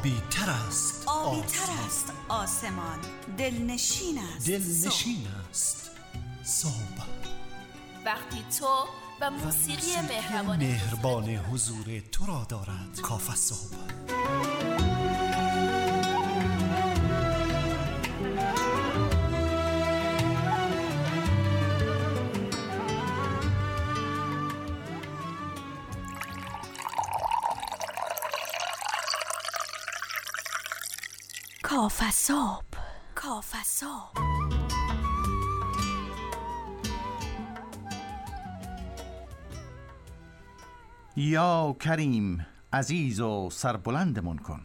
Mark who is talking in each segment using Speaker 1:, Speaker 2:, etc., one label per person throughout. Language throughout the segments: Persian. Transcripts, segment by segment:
Speaker 1: آبی تر است
Speaker 2: آسمان، دلنشین
Speaker 1: است صبح.
Speaker 3: وقتی تو و موسیقی
Speaker 1: مهربان حضور تو را دارد کافه صبح.
Speaker 2: کافه صبح.
Speaker 4: یا کریم عزیز و سربلندمون کن.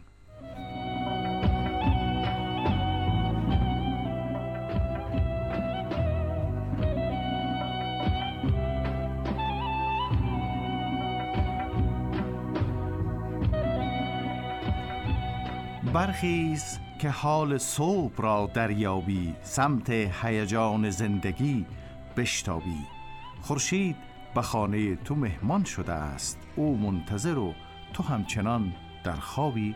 Speaker 4: برخیز که حال صبح را دریابی، سمت هیجان زندگی بشتابی. خورشید به خانه تو مهمان شده است، او منتظر و تو همچنان در خوابی.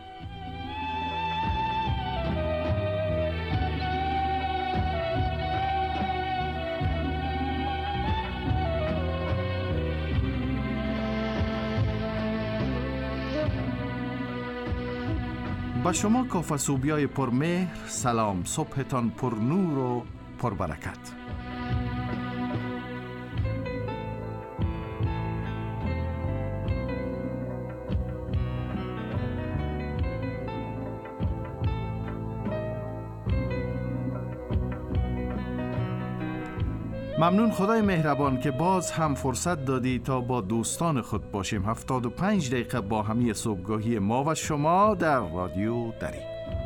Speaker 4: با شما کافه صوبیای پرمهر، سلام، صبحتان پر نور و پر برکت. ممنون خدای مهربان که باز هم فرصت دادی تا با دوستان خود باشیم. 75 دقیقه با همی صبحگاهی ما و شما در رادیو دری.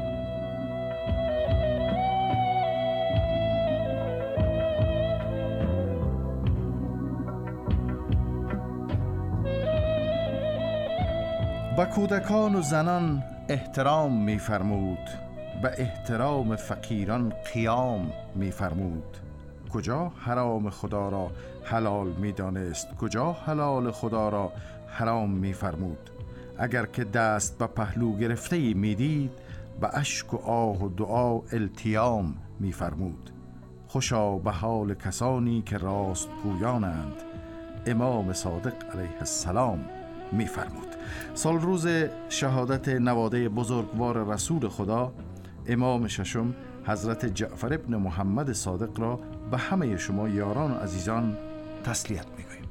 Speaker 4: با کودکان و زنان احترام می‌فرمود، به احترام فقیران قیام می‌فرمود. کجا حرام خدا را حلال می دانست، کجا حلال خدا را حرام می فرمود. اگر که دست به پهلو گرفته می دید، به اشک و آه و دعا التیام می فرمود. خوشا به حال کسانی که راست گویانند، امام صادق علیه السلام می فرمود. سال روز شهادت نواده بزرگوار رسول خدا امام ششم حضرت جعفر ابن محمد صادق را به همه شما یاران و عزیزان تسلیت می‌گویم.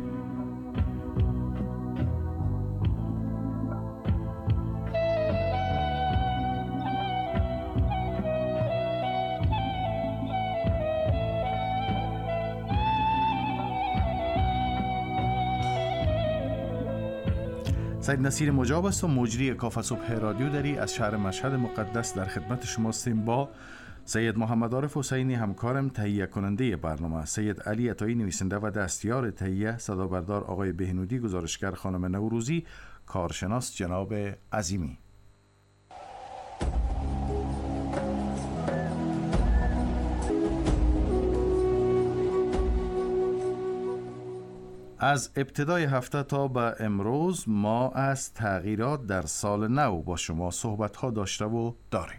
Speaker 4: سید نصیر مجاب است و مجری کافه صبح رادیو دری از شهر مشهد مقدس در خدمت شما هستیم با سید محمد عارف حسینی همکارم، تهیه کننده برنامه سید علی عطایی نویسنده و دستیار تهیه، صدابردار آقای بهنودی، گزارشگر خانم نوروزی، کارشناس جناب عظیمی. از ابتدای هفته تا به امروز ما از تغییرات در سال نو با شما صحبت ها داشته و داریم.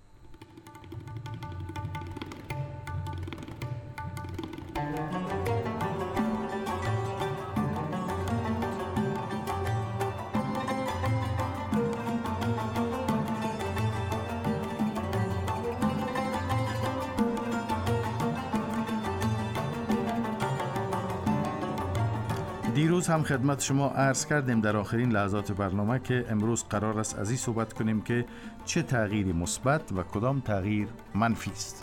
Speaker 4: دیروز هم خدمت شما عرض کردیم در آخرین لحظات برنامه که امروز قرار است از این صحبت کنیم که چه تغییری مثبت و کدام تغییر منفی است.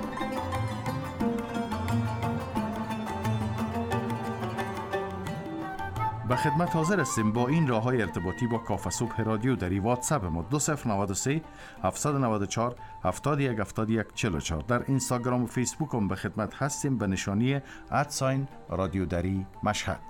Speaker 4: به خدمت حاضر هستیم با این راه‌های ارتباطی با کافه صبح رادیو در واتساپ ما 2093 794 71 71 44. در اینستاگرام و فیسبوک هم به خدمت هستیم به نشانی @رادیو دری مشهد.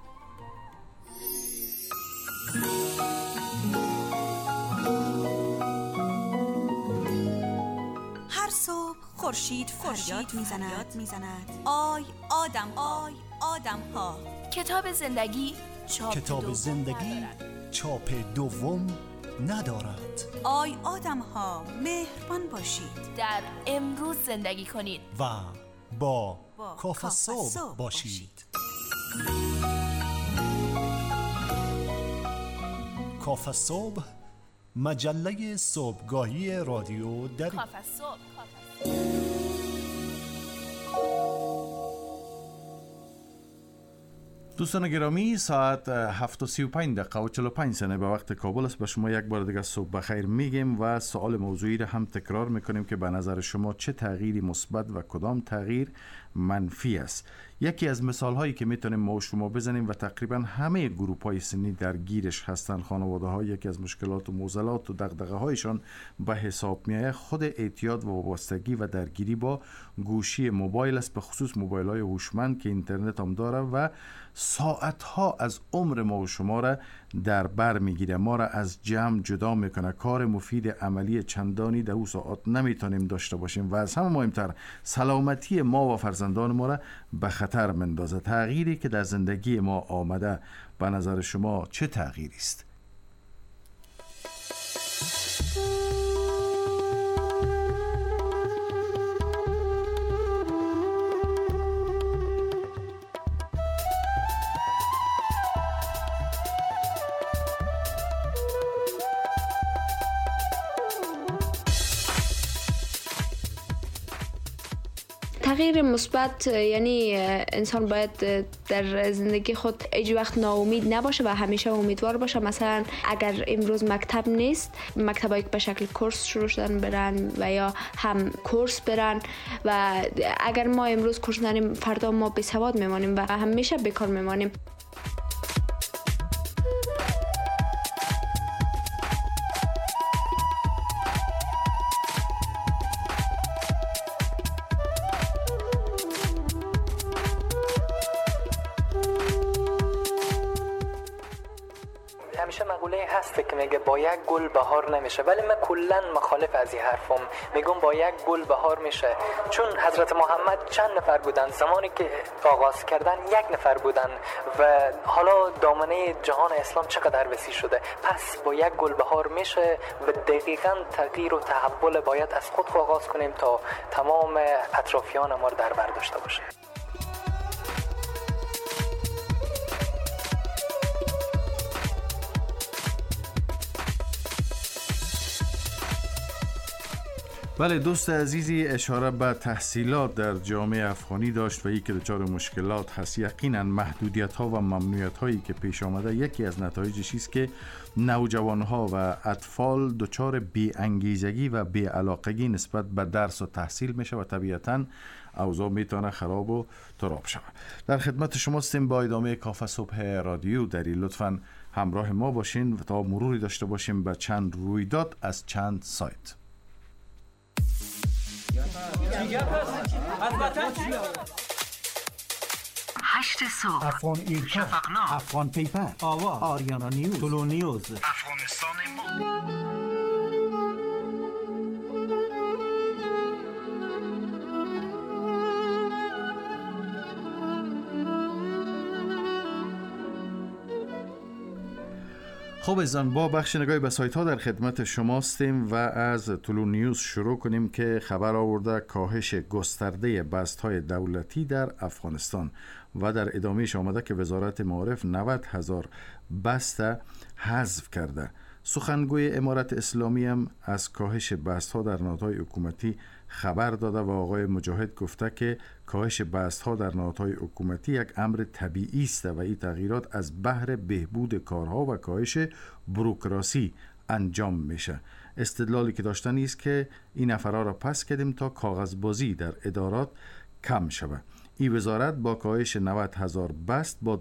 Speaker 2: هر صبح خورشید فریاد میزند آی آدم ها.
Speaker 3: کتاب زندگی چاپ دوم
Speaker 1: چاپ دوم ندارد.
Speaker 2: آی آدم ها مهربان باشید.
Speaker 3: در امروز زندگی کنید
Speaker 1: و با کافه صبح باشید. کافه صبح، مجله صبحگاهی رادیو در
Speaker 3: کافه صبح.
Speaker 4: دوستان گرامی، ساعت 7:35 و 45 ثانیه به وقت کابل است. به شما یک بار دیگه صبح بخیر میگیم و سوال موضوعی را هم تکرار میکنیم که به نظر شما چه تغییری مثبت و کدام تغییر منفی است. یکی از مثال هایی که میتونیم ما و شما بزنیم و تقریبا همه گروه های سنی درگیرش هستن، خانواده ها یکی از مشکلات و معضلات و دغدغه هایشان به حساب میآید خود اعتیاد و وابستگی و درگیری با گوشی موبایل است، به خصوص موبایل های هوشمند که اینترنت هم داره و ساعت ها از عمر ما و شما را در بر میگیره، ما را از جمع جدا میکنه، کار مفید عملی چندانی در او ساعت نمیتونیم داشته باشیم و از همه مهمتر سلامتی ما و فرزندان ما را به خطر مندازه. تغییری که در زندگی ما آمده به نظر شما چه تغییری است؟
Speaker 5: تغییر مثبت یعنی انسان باید در زندگی خود هیچ وقت ناامید نباشه و همیشه امیدوار باشه. مثلا اگر امروز مکتب نیست، مکتبایی که به شکل کورس شروع شدن برن و یا هم کورس برن و اگر ما امروز کورس نریم فردا ما بی سواد میمانیم و همیشه بیکار میمانیم.
Speaker 6: همیشه مقوله هست که میگه با یک گل بهار نمیشه، ولی من کلا مخالف از این حرفم. میگم با یک گل بهار میشه، چون حضرت محمد چند نفر بودن زمانی که آغاز کردن؟ یک نفر بودن و حالا دامنه جهان اسلام چقدر وسیع شده. پس با یک گل بهار میشه و دقیقاً تغییر و تحول باید از خود آغاز کنیم تا تمام اطرافیان ما رو در بر داشته باشه.
Speaker 4: بله، دوست عزیزی اشاره به تحصیلات در جامعه افغانی داشت و یکی دچار مشکلات هست. یقینا محدودیت ها و ممنوعیت هایی که پیش آمده یکی از نتایجش است که نوجوان ها و اطفال دچار بی انگیزگی و بی علاقگی نسبت به درس و تحصیل میشه و طبیعتاً اوضاع میتونه خراب و تراب شود. در خدمت شما هستیم با ادامه کافه صبح رادیو دری. لطفاً همراه ما باشین و تا مروری داشته باشیم به چند رویداد از چند سایت.
Speaker 7: 8 صبح
Speaker 1: افغان ایرکا،
Speaker 7: شفقنامه،
Speaker 1: افغان پیپر، آوا، آریانا نیوز، طلو نیوز،
Speaker 7: افغانستان ما.
Speaker 4: خب ازان با بخش نگاهی به سایت ها در خدمت شما هستیم و از طلو نیوز شروع کنیم که خبر آورده کاهش گسترده بست های دولتی در افغانستان و در ادامهش آمده که وزارت معارف 90,000 بست حذف کرده. سخنگوی امارت اسلامی هم از کاهش بست ها در نهادهای حکومتی خبر داده و آقای مجاهد گفته که کاهش بست ها در نهادهای حکومتی یک امر طبیعی است و این تغییرات از بهر بهبود کارها و کاهش بوروکراسی انجام میشه. استدلالی که داشتن است که این نفرها را پس کردیم تا کاغذبازی در ادارات کم شود. این وزارت با کاهش 90,000 بست با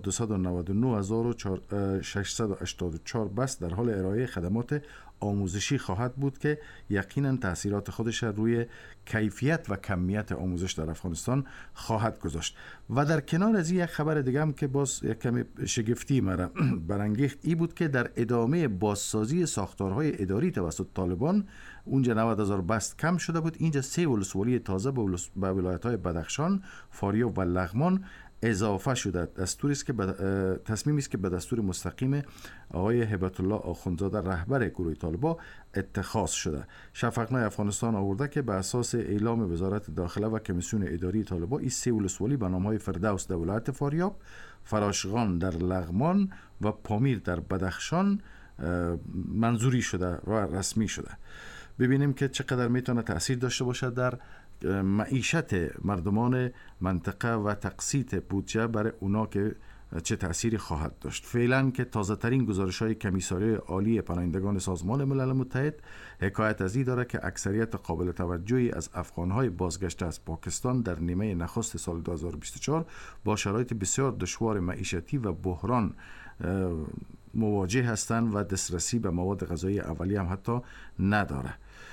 Speaker 4: 299,684 بست در حال ارائه خدمات آموزشی خواهد بود که یقینا تاثیرات خودش روی کیفیت و کمیت آموزش در افغانستان خواهد گذاشت. و در کنار از این یک خبر دیگه هم که باز یک کمی شگفتی مرا برانگیخت ای بود که در ادامه بازسازی ساختارهای اداری توسط طالبان اونجا 90,000 بست کم شده بود. اینجا 3 ولسوالی تازه به ولایت‌های بدخشان، فاریاب و لغمان اضافه شده. دستوری است که تصمیمی است که به دستور مستقیم آقای هبت الله آخوندزاده رهبر گروه طالبان اتخاذ شده. شفقنامه افغانستان آورده که به اساس اعلام وزارت داخله و کمیسیون اداری طالبان این 3 ولسوالی به نام‌های فردوس در ولایت فاریاب، فراشغان در لغمان و پامیر در بدخشان منظوری شده و رسمی شده. ببینیم که چقدر میتونه تأثیر داشته باشه در معیشت مردمان منطقه و تقسیط بودجه برای اونا که چه تأثیری خواهد داشت. فعلا که تازه ترین گزارش های کمیساریای عالی پناهندگان سازمان ملل متحد حکایت از این داره که اکثریت قابل توجهی از افغانهای بازگشته از پاکستان در نیمه نخست سال 2024 با شرایط بسیار دشوار معیشتی و بحران مواجه هستند و دسترسی به مواد غذایی اولیه هم حتی نداره.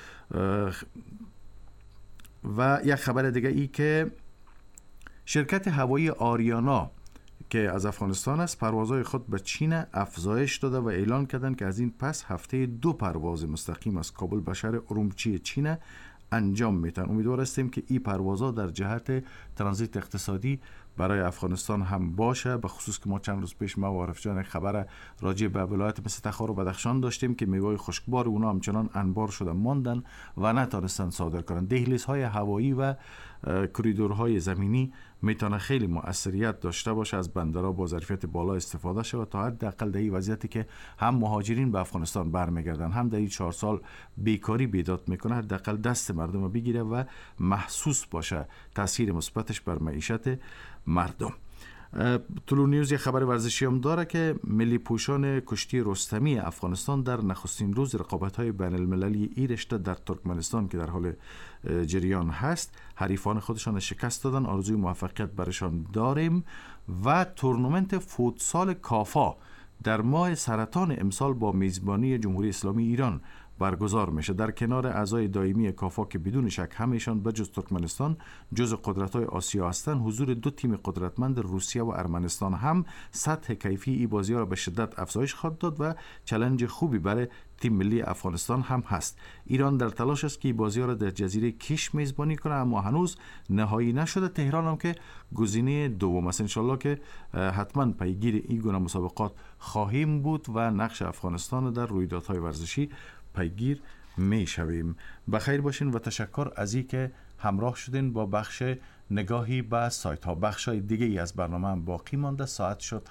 Speaker 4: و یک خبر دیگه ای که شرکت هوایی آریانا که از افغانستان است پروازهای خود به چین افزایش داده و اعلان کردند که از این پس هفته 2 پرواز مستقیم از کابل به شهر ارومچی چین انجام میتن. امیدوار هستیم که این پروازها در جهت ترانزیت اقتصادی برای افغانستان هم باشه. به خصوص که ما چند روز پیش ما و عارف جان خبر راجع به ولایت مثل تخار و بدخشان داشتیم که میوه خشکبار اونا همچنان انبار شده ماندن و نتونستن صادر کنن. دهلیزهای هوایی و کریدورهای زمینی میتونه خیلی مؤثریت داشته باشه از بندرها با ظرفیت بالا استفاده شه تا حداقل در این وضعیتی که هم مهاجرین به افغانستان برمیگردن هم در این 4 سال بیکاری بیداد میکنه حداقل دست مردم بگیره و محسوس باشه تاثیر مثبتش بر معیشت مردم. طلوع نیوز یه خبر ورزشی هم داره که ملی پوشان کشتی رستمی افغانستان در نخستین روز رقابت‌های بین المللی این رشته در ترکمنستان که در حال جریان هست حریفان خودشان شکست دادن. آرزوی موفقیت برشان داریم. و تورنمنت فوتسال کافا در ماه سرطان امسال با میزبانی جمهوری اسلامی ایران برگزار میشه. در کنار اعضای دائمی کافا که بدون شک همشان بجز ترکمنستان جزو قدرت‌های آسیا هستند، حضور 2 تیم قدرتمند روسیه و ارمنستان هم سطح کیفی این بازی‌ها را به شدت افزایش خواهد داد و چالش خوبی برای تیم ملی افغانستان هم هست. ایران در تلاش است که این بازی‌ها را در جزیره کیش میزبانی کنه اما هنوز نهایی نشده. تهران هم که گزینه دوم است. انشالله که حتما پیگیر این گونه مسابقات خواهیم بود و نقش افغانستان در رویدادهای ورزشی پیگیر می شویم. بخیر باشین و تشکر از این که همراه شدین با بخش نگاهی به سایت ها. بخش های دیگه ای از برنامه هم باقی مانده. ساعت شد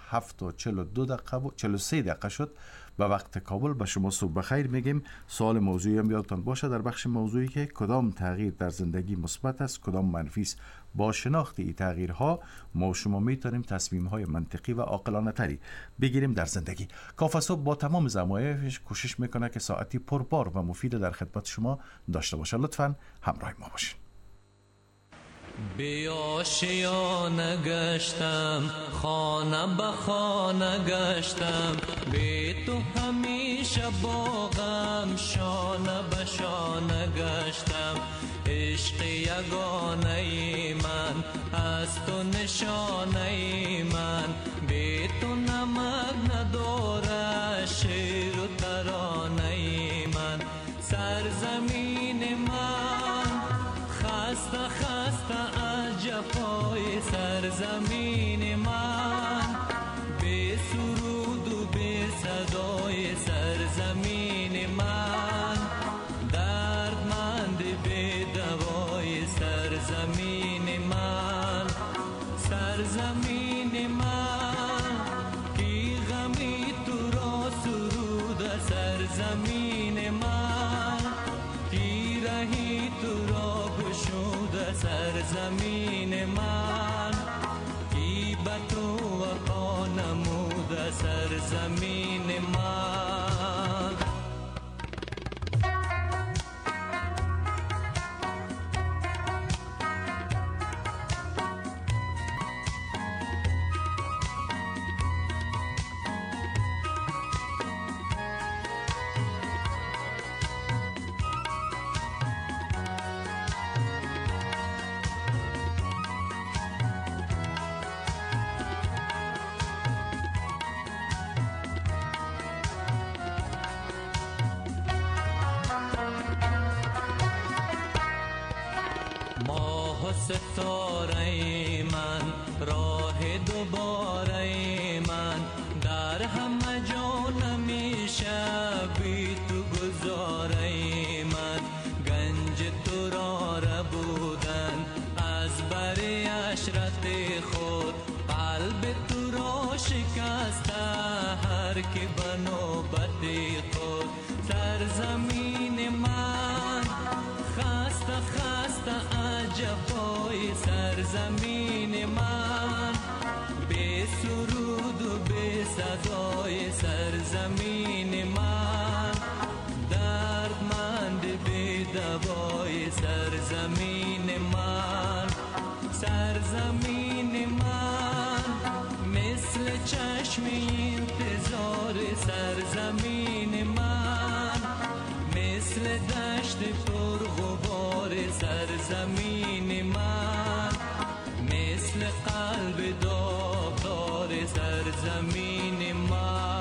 Speaker 4: 7:42 دقیقه شد به وقت کابل. به شما صبح بخیر میگیم. سوال موضوعی هم یادتان باشه در بخش موضوعی که کدام تغییر در زندگی مثبت است کدام منفی است. با شناخت این تغییرها ما و شما میتونیم تصمیم های منطقی و عاقلانه تری بگیریم در زندگی. کافه صبح با تمام ضمایرش کوشش میکنه که ساعتی پربار و مفید در خدمت شما داشته باشه. لطفاً همراه ما باشین.
Speaker 8: بی آشیانه گشتم خانه به خانه گشتم بی تو همیشه با غم شانه به شانه گشتم عشق یگانه من از تو نشانه من بی تو نمک نداره شعر و ترانه من سرزمین من خسته خسته از جفای سرزمین من بی سرود و بی صدای سرزمین من دردمند بی دوای سرزمین من سرزمین من کی غمی تو را سرود سرزمین من کی رهی تو را گشود سرزمین من کی به تو وفا نمود سرزمین من ماه ستاره من، راه دوباره من، در همه جا نمیشه بی تو گذاره من. گنج تو را ربودن از بر عشرت خود، قلب تو را شکسته هر که به نوبت خود. سرزمین من خسته خسته عجبای سرزمین من، بی سرود و بی صدای سرزمین من، دردمند بی دوای سرزمین من. سرزمین من مثل چشم انتظار سرزمین من، مثل دشت پرغبار سرزمین من، مثل قلب داغدار سرزمین من.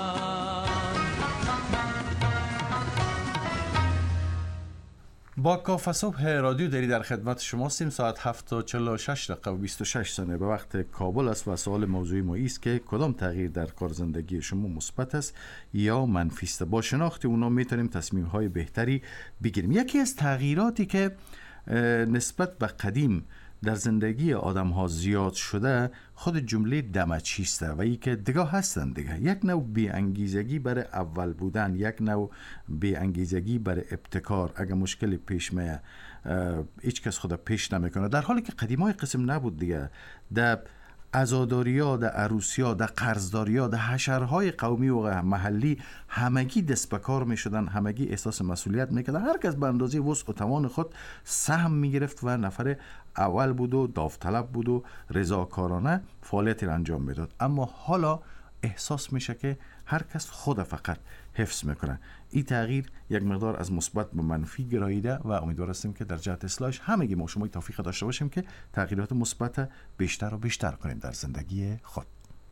Speaker 4: با کاف صبح رادیو دری در خدمت شما هستیم. ساعت 7:46 و 26 ثانیه به وقت کابل است و سوال موضوعی ما است که کدام تغییر در کار زندگی شما مثبت است یا منفی است؟ با شناخت اونا میتونیم تصمیم های بهتری بگیریم. یکی از تغییراتی که نسبت به قدیم در زندگی آدم ها زیاد شده خود جمله دمچیسته و ای که دیگه هستن دیگه. یک نوع بی انگیزگی برای اول بودن، یک نوع بی انگیزگی برای ابتکار. اگه مشکل پیش میه هیچ کس خود پیش نمیکنه، در حالی که قدیمای قسم نبود دیگه. در عزاداریا، در عروسیا، در قرضداریا، در حشرهای قومی و محلی همگی دست به کار می شدن، همگی احساس مسئولیت میکردن. هر کس به اندازه وسع و توان خود سهم میگرفت و نفر اول بود و داوطلب بود و رضاکارانه فعالیت را انجام میداد. اما حالا احساس میشه که هر کس خود فقط حفظ میکنه. این تغییر یک مقدار از مثبت به منفی گراییده و امیدوار هستیم که در جهت اصلاحش همگی ما شما توفیق داشته باشیم که تغییرات مثبت بیشتر و بیشتر کنیم در زندگی خود.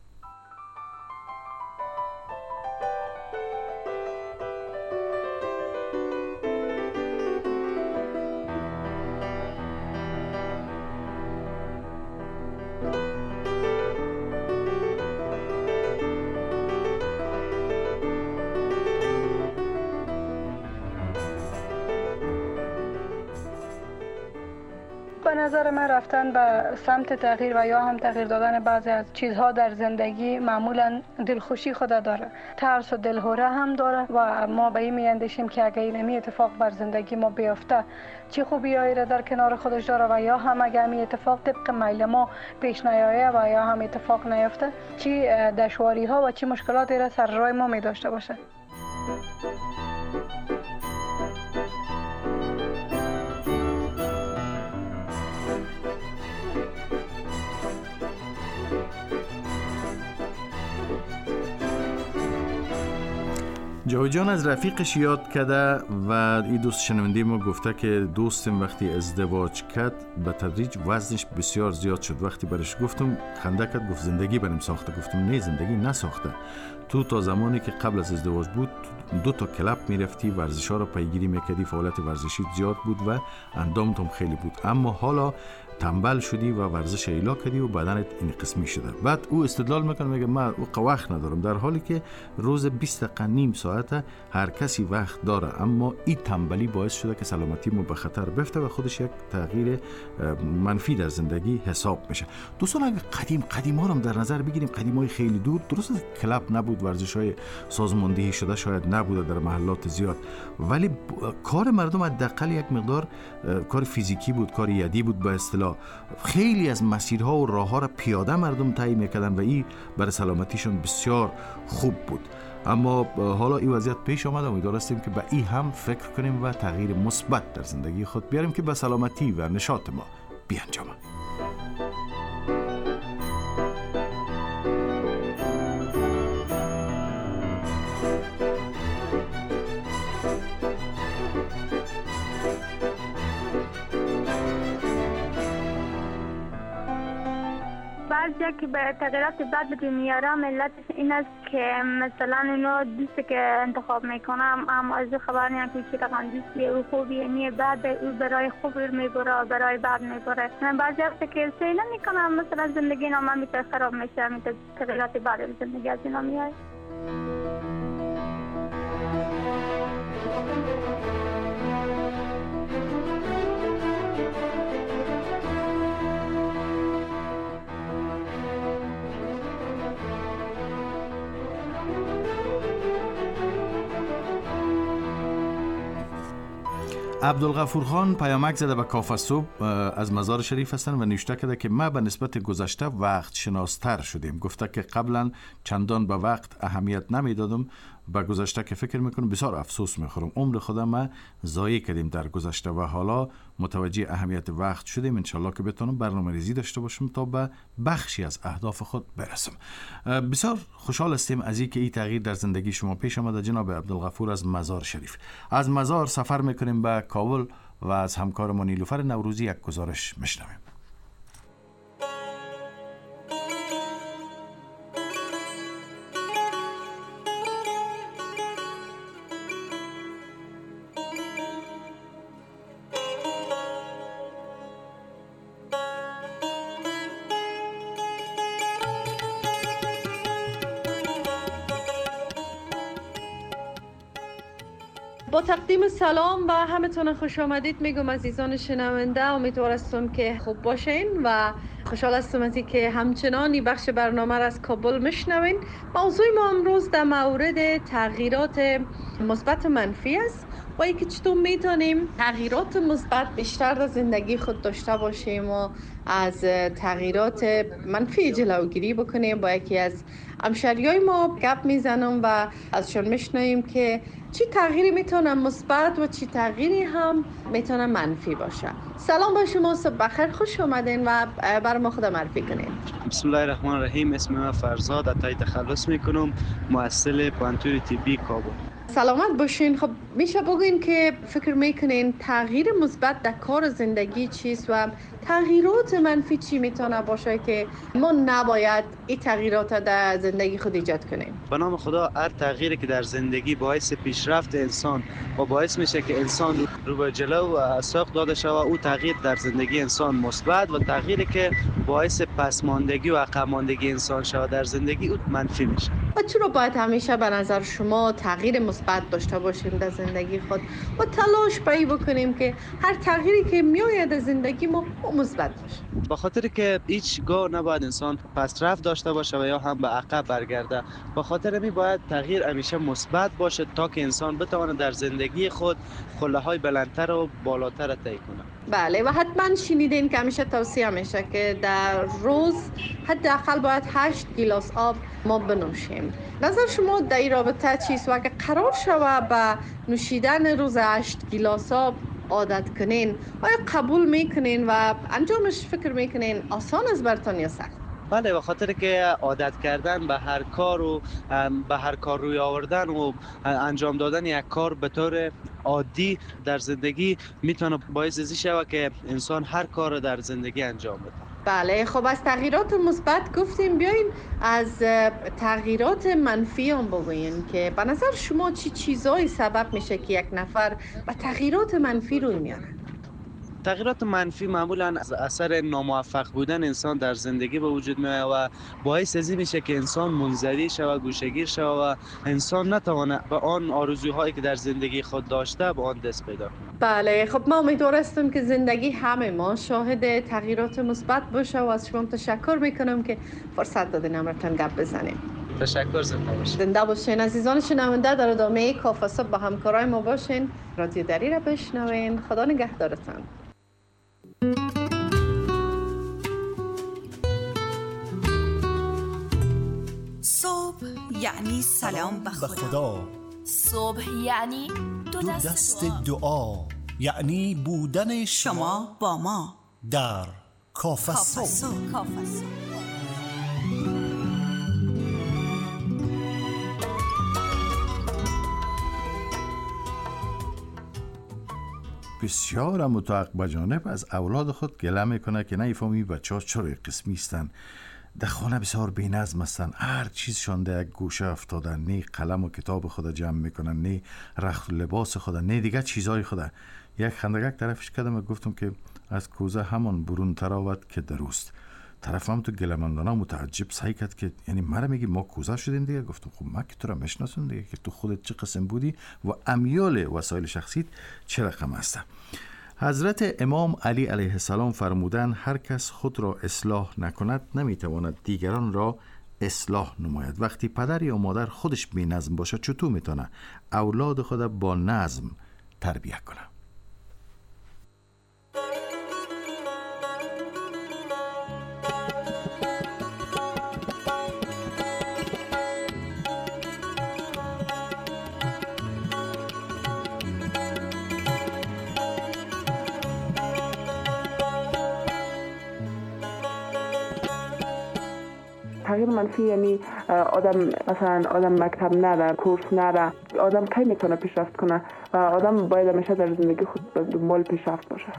Speaker 9: به نظر من رفتن به سمت تغییر و یا هم تغییر دادن بعضی از چیزها در زندگی معمولا دلخوشی خود داره، ترس و دلهوره هم داره و ما به این میاندیشیم که اگه این اتفاق بر زندگی ما بیفته چه خوبیایی را در کنار خودش داره و یا هم اگه این اتفاق طبق میل ما پیش نیایه و یا هم اتفاق نیفته چی دشواری ها و چی مشکلاتی را سر راه ما می داشته باشه.
Speaker 4: جاویدجان از رفیقش یاد کرده و این دوست شنونده ما گفته که دوستم وقتی ازدواج کرد به تدریج وزنش بسیار زیاد شد. وقتی برش گفتم خنده کرد، گفت زندگی بریم ساخته. گفتم نه، زندگی نساخته. تو تا زمانی که قبل از ازدواج بود 2 تا کلاب میرفتی، ورزش‌ها رو پیگیری میکردی، فعالیت ورزشی زیاد بود و اندامتون خیلی بود. اما حالا تنبل شدی و ورزش ایلا کردی و بدنت این قسمی شده. بعد او استدلال میکنه، میگه من وقت ندارم، در حالی که روز 20 دقیقه نیم ساعت هر کسی وقت داره. اما این تنبلی باعث شده که سلامتی ما به خطر بیفته و خودش یک تغییر منفی در زندگی حساب میشه. دوستان اگه قدیما رو در نظر بگیریم، قدیمای خیلی دور، درست کلاب نبود، ورزش‌های سازماندهی شده شاید نبوده در محلات زیاد، ولی کار مردم حداقل یک مقدار کار فیزیکی بود، کار یدی بود. به اصطلاح خیلی از مسیرها و راهها را پیاده مردم طی می‌کردن و این برای سلامتیشون بسیار خوب بود. اما حالا این وضعیت پیش آمده، امیدوار هستیم که به این هم فکر کنیم و تغییر مثبت در زندگی خود بیاریم که به سلامتی و نشاط ما بیانجامه.
Speaker 10: بعضی که به تغییرات بد به میاره ملتش این است که مثلا اینو دوستی که انتخاب میکنم اما از خبر نیست که چقدر دوستی او خوبیه نیه بعد او برای خوب میبره برای بد میبره. من بعضی وقت که سیل میکنم مثلا زندگی نامم میتونه خراب میشه، میتونه تغییرات بد زندگی از اینا میاد.
Speaker 4: عبدالغفور خان پیامک زده به کافه صبح از مزار شریف هستند و نوشته کرده که ما به نسبت گذشته وقت شناستر شدیم. گفته که قبلا چندان به وقت اهمیت نمیدادم، به گذشته که فکر میکنم بسیار افسوس میخورم. عمر خودم ما ضایع کردیم در گذشته و حالا متوجه اهمیت وقت شدیم. انشالله که بتونم برنامه‌ریزی داشته باشم تا به بخشی از اهداف خود برسم. بسیار خوشحال هستیم از اینکه این تغییر در زندگی شما پیش آمده جناب عبدالغفور از مزار شریف. از مزار سفر میکنیم به کابل و از همکارمون نیلوفر نوروزی یک گزارش میشنویم.
Speaker 11: با تقدیم سلام و همتون خوش آمدید میگم عزیزان شنونده. امیدوارم که خوب باشین و خوشحال هستم از اینکه همچنان این بخش برنامه را از کابل میشنوین. موضوع ما امروز در مورد تغییرات مثبت و منفی است و اینکه چطور میتونیم تغییرات مثبت بیشتر در زندگی خود داشته باشیم و از تغییرات منفی جلوگیری بکنیم. با یکی از همشریای ما گپ میزنم و ازشون میشنویم که چی تغییری میتونه مثبت و چی تغییری هم میتونه منفی باشه. سلام با شما، صبح بخیر، خوش اومدین و بر ما خود معرفی کنین.
Speaker 12: بسم الله الرحمن الرحیم. اسم من فرزاد، عطای تخلص میکنم، مؤسس پوانتور طبی کابل.
Speaker 11: سلامت باشین. خب میشه بگین که فکر میکنین تغییر مثبت در کار زندگی چیست و تغییرات منفی چی میتونه باشه که ما نباید این تغییرات در زندگی خود ایجاد کنیم؟
Speaker 12: به نام خدا، هر تغییری که در زندگی باعث پیشرفت انسان و باعث میشه که انسان رو به جلو و ساق داده شود، او تغییر در زندگی انسان مثبت، و تغییری که باعث پسماندگی و عقب ماندگی انسان شود در زندگی او منفی میشه.
Speaker 11: و چرا باید همیشه به نظر شما تغییر مثبت داشته باشیم در زندگی خود و تلاش پی بکنیم که هر تغییری که میآید در زندگی ما مثبت باشه؟
Speaker 12: به خاطر که هیچگاه نباید انسان پسرفت داشته باشه و یا هم به عقب برگرده. به خاطر می باید تغییر همیشه مثبت باشه تا که انسان بتواند در زندگی خود قله‌های بلندتر و بالاتر طی کنه.
Speaker 11: بله، و حتما شنیدین که همیشه توصیه میشه که در روز حداقل باید 8 گیلاس آب ما بنوشیم. نظر شما در این رابطه چیست و اگه قرار شود به نوشیدن روز 8 گیلاس آب عادت کنین، آیا قبول میکنین و انجامش فکر میکنین آسان است براتون یا سخت؟
Speaker 12: بله، به خاطر که عادت کردن به هر کار و به هر کار روی آوردن و انجام دادن یک کار به طور عادی در زندگی میتونه باعث ازی شود که انسان هر کار در زندگی انجام بده.
Speaker 11: بله، خب از تغییرات مثبت گفتیم، بیاین از تغییرات منفی هم بگوین که به نظر شما چی چیزایی سبب میشه که یک نفر به تغییرات منفی روی میاره؟
Speaker 12: تغییرات منفی معمولا از اثر ناموفق بودن انسان در زندگی به وجود میاد و باعث ازی میشه که انسان منزوی شود، گوشه‌گیر شود و انسان نتونه به آن آرزوهایی که در زندگی خود داشته به آن دست پیدا کنه.
Speaker 11: بله، خب ما امیدوارم که زندگی همه ما شاهد تغییرات مثبت باشه و از شما تشکر میکنم که فرصت دادین امروز گپ بزنیم.
Speaker 12: تشکر. زنده باشین.
Speaker 11: زنده باشین. عزیزان شنونده، در ادامه کافه صبح با همکارای ما باشین. رادیو دری را بشنوین. خدا نگهدارتان.
Speaker 2: صبح یعنی سلام به خدا.
Speaker 3: صبح یعنی دو دست
Speaker 1: دعا. یعنی بودن
Speaker 2: شما با ما
Speaker 1: در کافه صبح.
Speaker 4: بسیار متعاقب جانب از اولاد خود گله میکنه که نفهمی بچه ها چرا قسمی هستن. در خانه بسیار بی‌نظم هستند، هر چیزشان در یک گوشه افتادن، نه قلم و کتاب خود جمع میکنن، نه رخت و لباس خود، نه دیگه چیزای خود. یک خندگک طرفش کردم و گفتم که از کوزه همان برون تراود که دروست. طرف هم تو گلمندانه متعجب سعی کرد که یعنی مرا میگی ما کوزه شدیم دیگه. گفتم خب من که تو را میشناسم دیگه که تو خودت چه قسم بودی و امیال وسایل شخصیت چه رقم هسته. حضرت امام علی علیه السلام فرمودند هر کس خود را اصلاح نکند نمیتواند دیگران را اصلاح نماید. وقتی پدر یا مادر خودش بی نظم باشه چطور میتونه اولاد خود با نظم تربیت کنه؟
Speaker 13: تغییر منفی یعنی آدم مکتب نره، کورس نره، آدم کی میتونه پیشرفت کنه و آدم باید همیشه در زندگی خود دنبال پیشرفت باشه.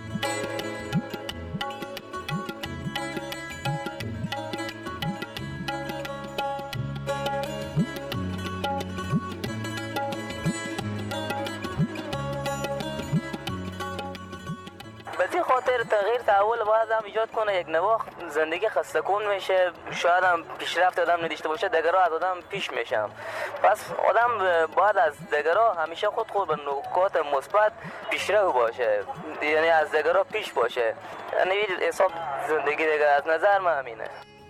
Speaker 14: خاطر تغییر تحول باید هم ایجاد کنه. یک نواخت زندگی خسته کن میشه، شاید هم پیشرفت آدم نداشته باشه، دگرها از آدم پیش میشن. پس آدم باید از دگرها همیشه خود به نکات مثبت پیشرو باشه، یعنی از دگرها پیش باشه. یعنی حساب زندگی دیگه از نظر من همینه.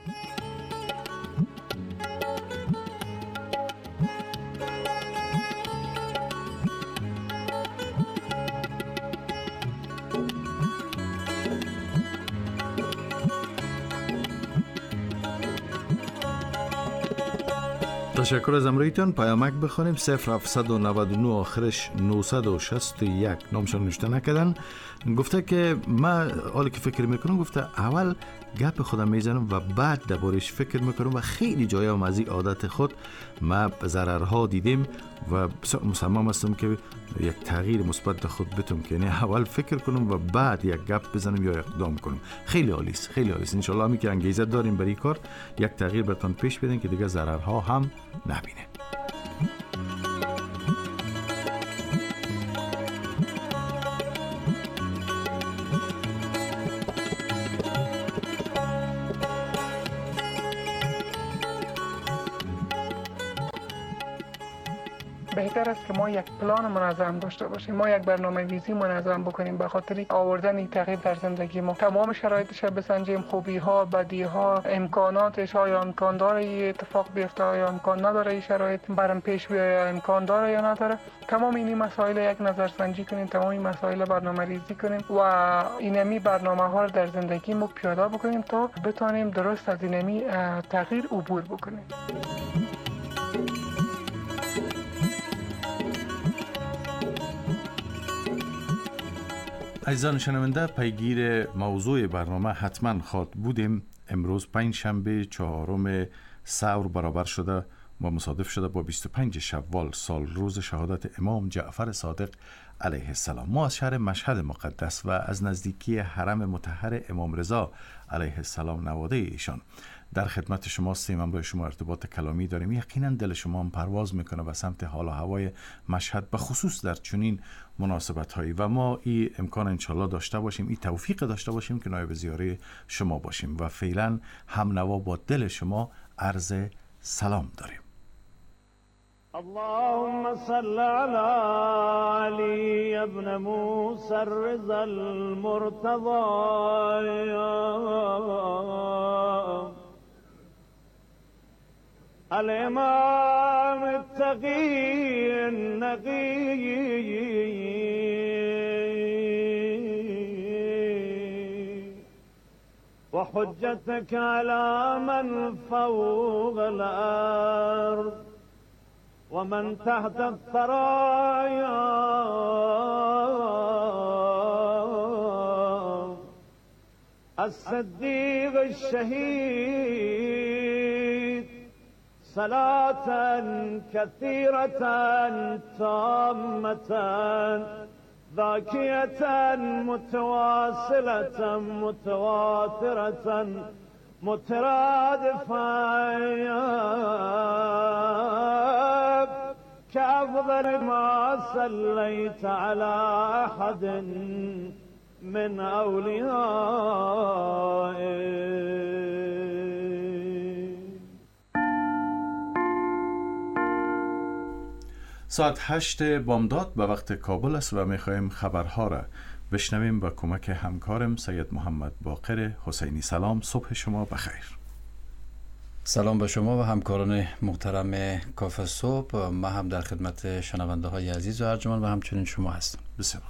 Speaker 4: تشکر از امرویتان. پیامک بخونیم 0799 آخرش 961 نامشان نوشته نکردن. گفته که من حالی که فکر میکنم، گفته اول گپ خودم میزنم و بعد دربارش فکر میکنم و خیلی جایا از این عادت خود ما ضررها دیدیم و مصمم هستم که یک تغییر مثبت در خود بتم که یعنی اول فکر کنم و بعد یک گپ بزنم یا اقدام کنم. خیلی عالی است، خیلی عالی است. ان شاء الله می که انگیزه داریم برای کار یک تغییر براتون پیش بدین که دیگه ضررها هم نبینه.
Speaker 9: بهتر است که ما یک پلان منظم داشته باشیم، ما یک برنامه‌ریزی منظم بکنیم به خاطر آوردن این تغییر در زندگی ما. تمام شرایطش بسنجیم، خوبی‌ها، بدی‌ها، امکاناتش، آیا امکان داره اتفاق بیفته، آیا امکان نداره این شرایط برام پیش بیاد، امکان داره یا نداره. تمام این مسائل یک نظرسنجی کنیم، تمام این مسائل برنامه‌ریزی کنیم و اینمی برنامه‌ها رو در زندگی ما پیاده بکنیم تا بتونیم درست از اینمی تغییر عبور بکنیم.
Speaker 4: عزیزان شنونده، پیگیر موضوع برنامه حتما خواد بودیم. امروز پنجشنبه 4 ثور برابر شده و مصادف شده با 25 شوال سال روز شهادت امام جعفر صادق علیه السلام. ما از شهر مشهد مقدس و از نزدیکی حرم مطهر امام رضا علیه السلام نواده ایشان در خدمت شما هستیم. من با شما ارتباط کلامی داریم. یقینا دل شما هم پرواز میکنه به سمت حال و هوای مشهد، به خصوص در چنین مناسبت هایی و ما این امکان انشالله داشته باشیم، این توفیق داشته باشیم که نایب زیاره شما باشیم و فعلا هم نوا با دل شما عرض سلام داریم.
Speaker 15: اللهم صل على علي ابن موسى الرضا المرتضى الإمام التقي النقي وحجتك على من فوق الأرض ومن تحت الثرايا الصديق الشهيد صلاة كثيرة تامة ذاكية متواصلة متواترة مترادفا كأفضل ما صليت على أحد من أوليائك.
Speaker 4: ساعت 8 بامداد به وقت کابل است و میخوایم خبرها را بشنویم با کمک همکارم سید محمد باقر حسینی. سلام، صبح شما بخیر.
Speaker 16: سلام به شما و همکاران محترم کافه صبح. من هم در خدمت شنونده های عزیز و ارجمند و همچنین شما هستم.
Speaker 4: بسیار.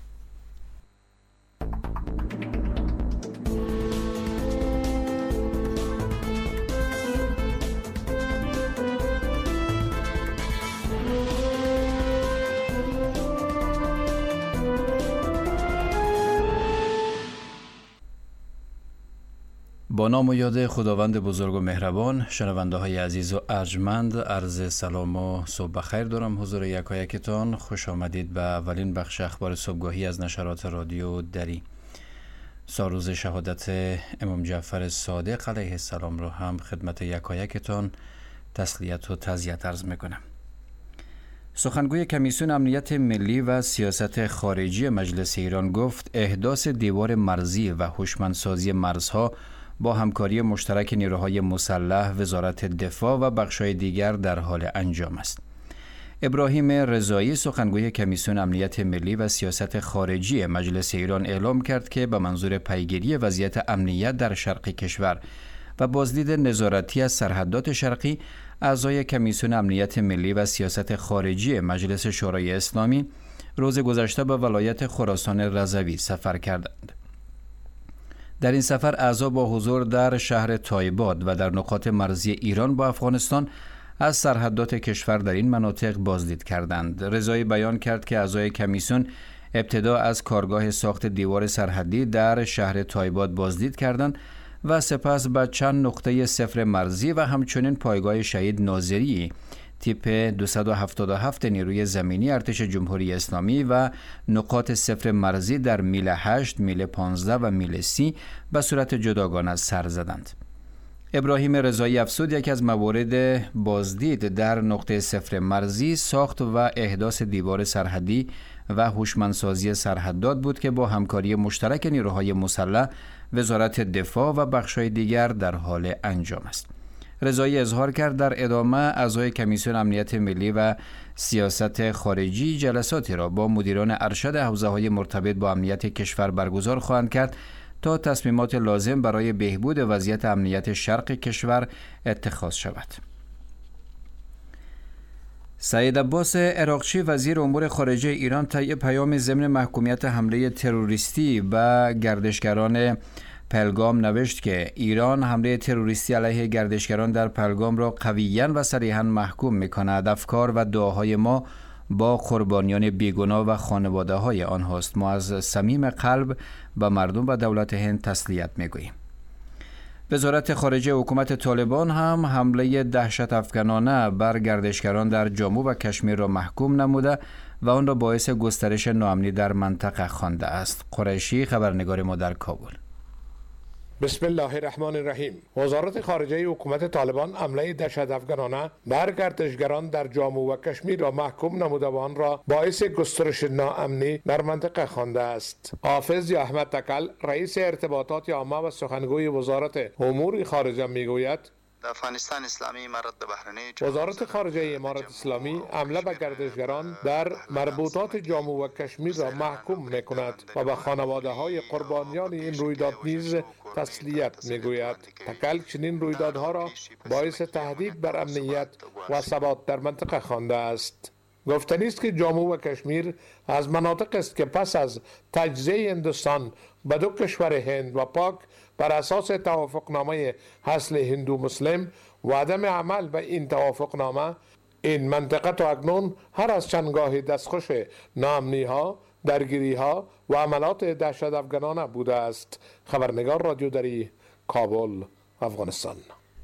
Speaker 16: با نام و یاد خداوند بزرگ و مهربان، شنونده های عزیز و ارجمند، عرض سلام و صبح بخیر دارم حضور یکایکتان. خوش آمدید به اولین بخش اخبار صبحگاهی از نشرات رادیو دری. سالروز شهادت امام جعفر صادق علیه السلام رو هم خدمت یکایکتان تسلیت و تعزیت عرض میکنم. سخنگوی کمیسیون امنیت ملی و سیاست خارجی مجلس ایران گفت احداث دیوار مرزی و هوشمندسازی مرزها با همکاری مشترک نیروهای مسلح، وزارت دفاع و بخش‌های دیگر در حال انجام است. ابراهیم رضایی سخنگوی کمیسیون امنیت ملی و سیاست خارجی مجلس ایران اعلام کرد که به منظور پیگیری وضعیت امنیت در شرق کشور و بازدید نظارتی از سرحدات شرقی، اعضای کمیسیون امنیت ملی و سیاست خارجی مجلس شورای اسلامی روز گذشته به ولایت خراسان رضوی سفر کردند. در این سفر اعضا با حضور در شهر تایباد و در نقاط مرزی ایران با افغانستان از سرحدات کشور در این مناطق بازدید کردند. رضایی بیان کرد که اعضای کمیسیون ابتدا از کارگاه ساخت دیوار سرحدی در شهر تایباد بازدید کردند و سپس به چند نقطه صفر مرزی و همچنین پایگاه شهید ناظری تیپ 277 نیروی زمینی ارتش جمهوری اسلامی و نقاط صفر مرزی در میل 8، میل 15 و میل 30 به صورت جداگانه سر زدند. ابراهیم رضایی افزود یکی از موارد بازدید در نقطه صفر مرزی ساخت و احداث دیوار سرحدی و هوشمندسازی سرحدات بود که با همکاری مشترک نیروهای مسلح، وزارت دفاع و بخش‌های دیگر در حال انجام است. رضایی اظهار کرد در ادامه اعضای کمیسیون امنیت ملی و سیاست خارجی جلساتی را با مدیران ارشد حوزه‌های مرتبط با امنیت کشور برگزار خواهند کرد تا تصمیمات لازم برای بهبود وضعیت امنیت شرق کشور اتخاذ شود. سعید عباس عراقچی وزیر امور خارجه ایران طی پیام ضمن محکومیت حمله تروریستی به گردشگران پهلگام نوشت که ایران حمله تروریستی علیه گردشگران در پهلگام را قویاً و صریحاً محکوم می‌کند. افکار و دعاهای ما با قربانیان بیگناه و خانواده های آنهاست. ما از صمیم قلب به مردم و دولت هند تسلیت میگوییم. وزارت خارجه حکومت طالبان هم حمله دهشت افکنانه بر گردشگران در جامو و کشمیر را محکوم نموده و آن را باعث گسترش ناامنی در منطقه خوانده است. قریشی خبرنگار ما در کابل.
Speaker 17: بسم الله الرحمن الرحیم. وزارت خارجه حکومت طالبان حمله دهشت افکنانه بر گردشگران در جامو و کشمیر را محکوم نموده و آن را باعث گسترش ناامنی در منطقه خوانده است. حافظ احمد تکل رئیس ارتباطات عامه و سخنگوی وزارت امور خارجه میگوید
Speaker 18: افغانستان اسلامی امارت بحرینی
Speaker 17: وزارت خارجه امارت اسلامی حمله به گردشگران در مربوطات جامو و کشمیر را محکوم می‌کند و به خانواده‌های قربانیان این رویداد نیز تسلیت می‌گوید. تکل چنین رویدادها را باعث تهدید بر امنیت و ثبات در منطقه خوانده است. گفتنی است که جامو و کشمیر از مناطق است که پس از تجزیه هندوستان به دو کشور هند و پاک بر اساس توافقنامه اصل هندو مسلم و عدم عمل به این توافقنامه، این منطقه تا اکنون هر از چندگاهی دستخوش ناامنی ها، درگیری ها و عملات دهشت افکنانه بوده است. خبرنگار رادیو دری، کابل، افغانستان.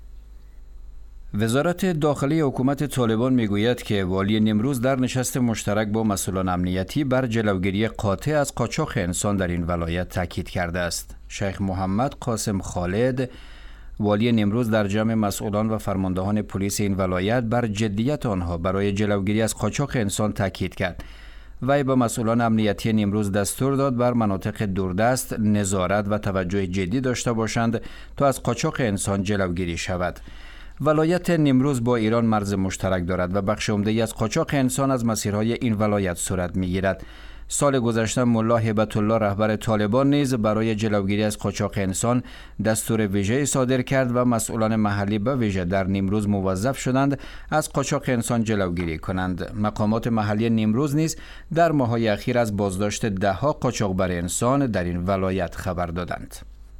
Speaker 16: وزارت داخلی حکومت طالبان میگوید که والی نیمروز در نشست مشترک با مسئولان امنیتی بر جلوگیری قاطع از قاچاق انسان در این ولایت تاکید کرده است. شیخ محمد قاسم خالد، والی نیمروز در جمع مسئولان و فرماندهان پلیس این ولایت بر جدیت آنها برای جلوگیری از قاچاق انسان تاکید کرد. وی به مسئولان امنیتی نیمروز دستور داد بر مناطق دوردست نظارت و توجه جدی داشته باشند تا از قاچاق انسان جلوگیری شود. ولایت نیمروز با ایران مرز مشترک دارد و بخش عمده‌ای از قاچاق انسان از مسیرهای این ولایت صورت می‌گیرد. سال گذشته ملا هیبت الله رهبر طالبان نیز برای جلوگیری از قاچاق انسان دستور ویژه صادر کرد و مسئولان محلی به ویژه در نیمروز موظف شدند از قاچاق انسان جلوگیری کنند. مقامات محلی نیمروز نیز در ماه‌های اخیر از بازداشت ده‌ها قاچاقبر انسان در این ولایت خبر دادند.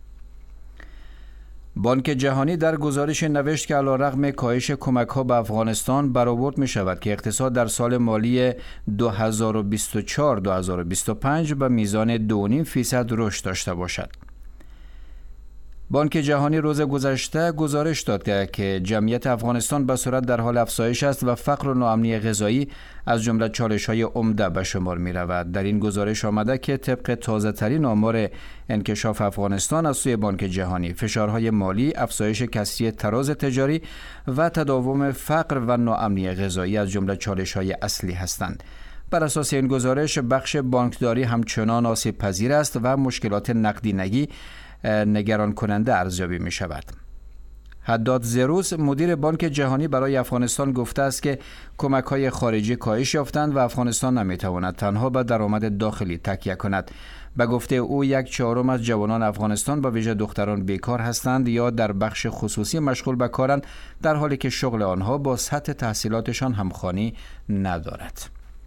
Speaker 16: بانک جهانی در گزارش نوشت که علیرغم کاهش کمک‌ها به افغانستان برآورد می‌شود که اقتصاد در سال مالی 2024-2025 به میزان 2.5% رشد داشته باشد. بانک جهانی روز گذشته گزارش داد که جمعیت افغانستان به سرعت در حال افزایش است و فقر و ناامنی غذایی از جمله چالش‌های عمده به شمار می‌رود. در این گزارش آمده که طبق تازه‌ترین آمار انکشاف افغانستان از سوی بانک جهانی، فشارهای مالی، افزایش کسری تراز تجاری و تداوم فقر و ناامنی غذایی از جمله چالش‌های اصلی هستند. بر اساس این گزارش بخش بانکداری همچنان آسیب پذیر است و مشکلات نقدینگی نگران کننده ارزیابی می شود. حداد زروس مدیر بانک جهانی برای افغانستان گفته است که کمک‌های خارجی کاهش یافتند و افغانستان نمی‌تواند تنها به درآمد داخلی تکیه کند. به گفته او 1/4 از جوانان افغانستان به ویژه دختران بیکار هستند یا در بخش خصوصی مشغول به کارند، در حالی که شغل آنها با سطح تحصیلاتشان همخوانی ندارد.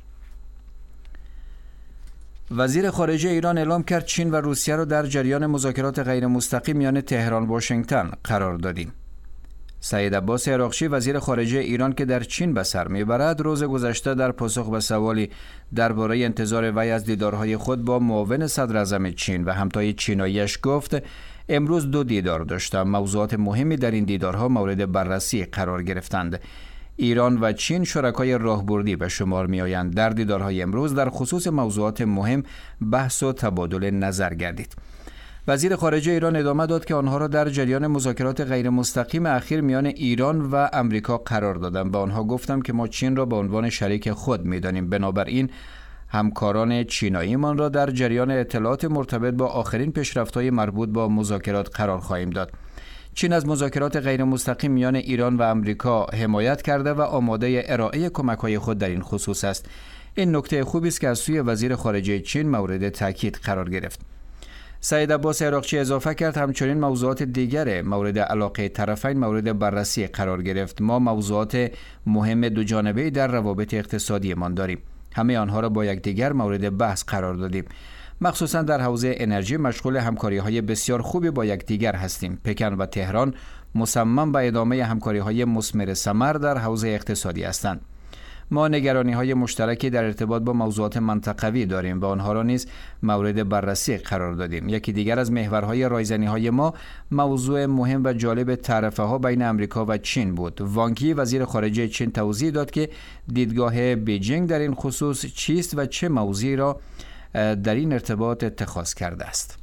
Speaker 16: وزیر خارجه ایران اعلام کرد چین و روسیه را در جریان مذاکرات غیر مستقیم میان تهران و واشنگتن قرار دادیم. سعید عباس عراقچی وزیر خارجه ایران که در چین به سر میبرد روز گذشته در پاسخ به سوالی درباره انتظار وی از دیدارهای خود با معاون صدر اعظم چین و همتای چیناییش گفت امروز 2 دیدار داشتم. موضوعات مهمی در این دیدارها مورد بررسی قرار گرفتند. ایران و چین شرکای راهبردی به شمار می آیند. در دیدارهای امروز در خصوص موضوعات مهم بحث و تبادل نظر گردید. وزیر خارجه ایران ادامه داد که آنها را در جریان مذاکرات غیر مستقیم اخیر میان ایران و امریکا قرار دادم. به آنها گفتم که ما چین را به عنوان شریک خود می دانیم. بنابراین همکاران چیناییمان را در جریان اطلاعات مرتبط با آخرین پیشرفت‌های مربوط با مذاکرات قرار خواهیم داد. چین از مذاکرات غیر مستقیم میان ایران و امریکا حمایت کرده و آماده ارائه کمک‌های خود در این خصوص است. این نکته خوبی است که از سوی وزیر خارجه چین مورد تاکید قرار گرفت. سعید عباس عراقچی اضافه کرد همچنین موضوعات دیگر مورد علاقه طرفین مورد بررسی قرار گرفت. ما موضوعات مهم دو جانبه‌ای در روابط اقتصادی مان داریم. همه آنها را با یکدیگر مورد بحث قرار دادیم. مخصوصا در حوزه انرژی مشغول همکاری‌های بسیار خوبی با یکدیگر هستیم. پکن و تهران مصمم به ادامه همکاری‌های مثمر ثمر در حوزه اقتصادی هستند. ما نگرانی‌های مشترکی در ارتباط با موضوعات منطقوی داریم و آنها را نیز مورد بررسی قرار دادیم. یکی دیگر از محورهای رایزنی‌های ما موضوع مهم و جالب تعرفه‌ها بین امریکا و چین بود. وانگ یی وزیر خارجه چین توضیح داد که دیدگاه بیجینگ در این خصوص چیست و چه موضوعی را در این ارتباط اتخاذ کرده است.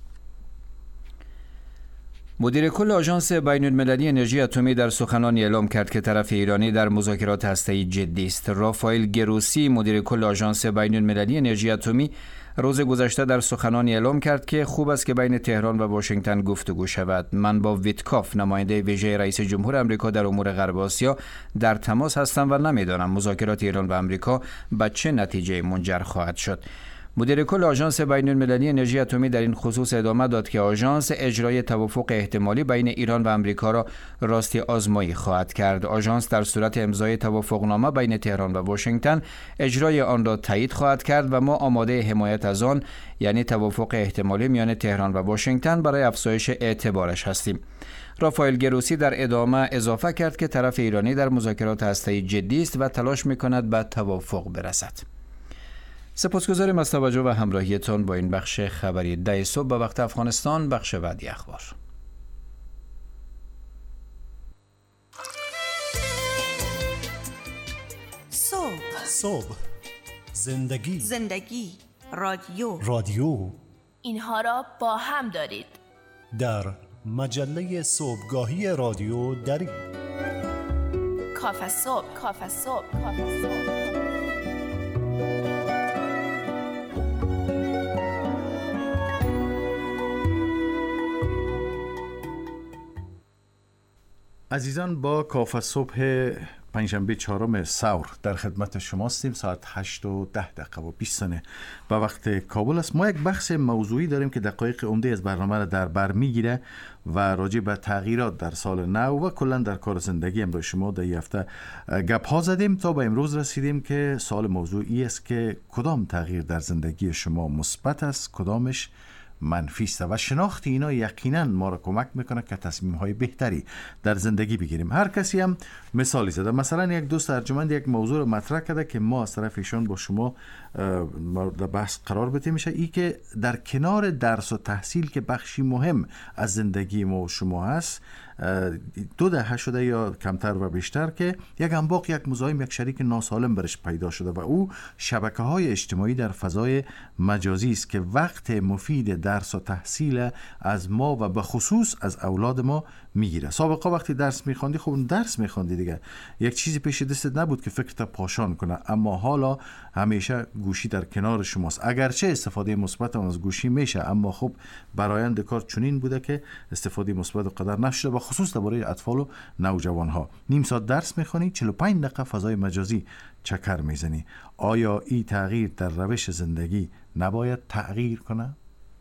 Speaker 16: مدیر کل آژانس بین‌المللی انرژی اتمی در سخنانی اعلام کرد که طرف ایرانی در مذاکرات هسته‌ای جدی است. رافائل گروسی مدیر کل آژانس بین‌المللی انرژی اتمی روز گذشته در سخنانی اعلام کرد که خوب است که بین تهران و واشنگتن گفتگو شود. من با ویتکاف نماینده ویژه رئیس جمهور آمریکا در امور غرب آسیا در تماس هستم و نمیدانم مذاکرات ایران و آمریکا به چه نتیجه منجر خواهد شد. مدیر کل آژانس بین‌المللی انرژی اتمی در این خصوص ادامه داد که آژانس اجرای توافق احتمالی بین ایران و آمریکا را راستی آزمایی خواهد کرد. آژانس در صورت امضای توافقنامه بین تهران و واشنگتن اجرای آن را تایید خواهد کرد و ما آماده حمایت از آن، یعنی توافق احتمالی میان تهران و واشنگتن، برای افزایش اعتبارش هستیم. رافائل گروسی در ادامه اضافه کرد که طرف ایرانی در مذاکرات هسته‌ای جدی است و تلاش می‌کند به توافق برسد. سپاسگزاریم از توجه و همراهیتان با این بخش خبری 10 صبح به وقت افغانستان. بخش بعدی اخبار.
Speaker 1: صبح زندگی
Speaker 2: رادیو
Speaker 3: اینها را با هم دارید
Speaker 1: در مجله صبحگاهی رادیو دری.
Speaker 3: کافه صبح، کافه صبح، کافه صبح.
Speaker 4: عزیزان، با کافه صبح پنجشنبه 4 ثور در خدمت شما هستیم. ساعت 8:10 و 20 ثانیه به وقت کابل است. ما یک بحث موضوعی داریم که دقایق عمده از برنامه را در بر میگیره و راجع به تغییرات در سال نو و کلا در کار زندگی امروز شما در این هفته گپ ها زدیم تا به امروز رسیدیم که سوال موضوعی است که کدام تغییر در زندگی شما مثبت است، کدامش منفی است و شناخت اینا یقینا ما را کمک میکنه که تصمیم های بهتری در زندگی بگیریم. هر کسی هم مثالی زده. مثلا یک دوست ارجمند یک موضوع رو مطرح کرده که ما از طرف ایشان با شما در بحث قرار بدیم. میشه ای که در کنار درس و تحصیل که بخشی مهم از زندگی ما و شما هست، 2 دهه شده یا کمتر و بیشتر که یک انباق، یک مزاحم، یک شریک ناسالم برش پیدا شده و او شبکه‌های اجتماعی در فضای مجازی است که وقت مفید درس و تحصیل از ما و به خصوص از اولاد ما میگیره. سابقا وقتی درس میخوندی، خب درس میخوندی دیگه، یک چیزی پیش دستت نبود که فکرت پاشان کنه، اما حالا همیشه گوشی در کنار شماست. اگرچه استفاده مثبت از گوشی میشه، اما خب برآیند کار چنین بوده که استفاده مثبت قدر نشده، و خصوص درباره اطفال و نوجوانها. نیم ساعت درس میخونی، 45 دقیقه فضای مجازی چکر میزنی. آیا این تغییر در روش زندگی نباید تغییر کنه؟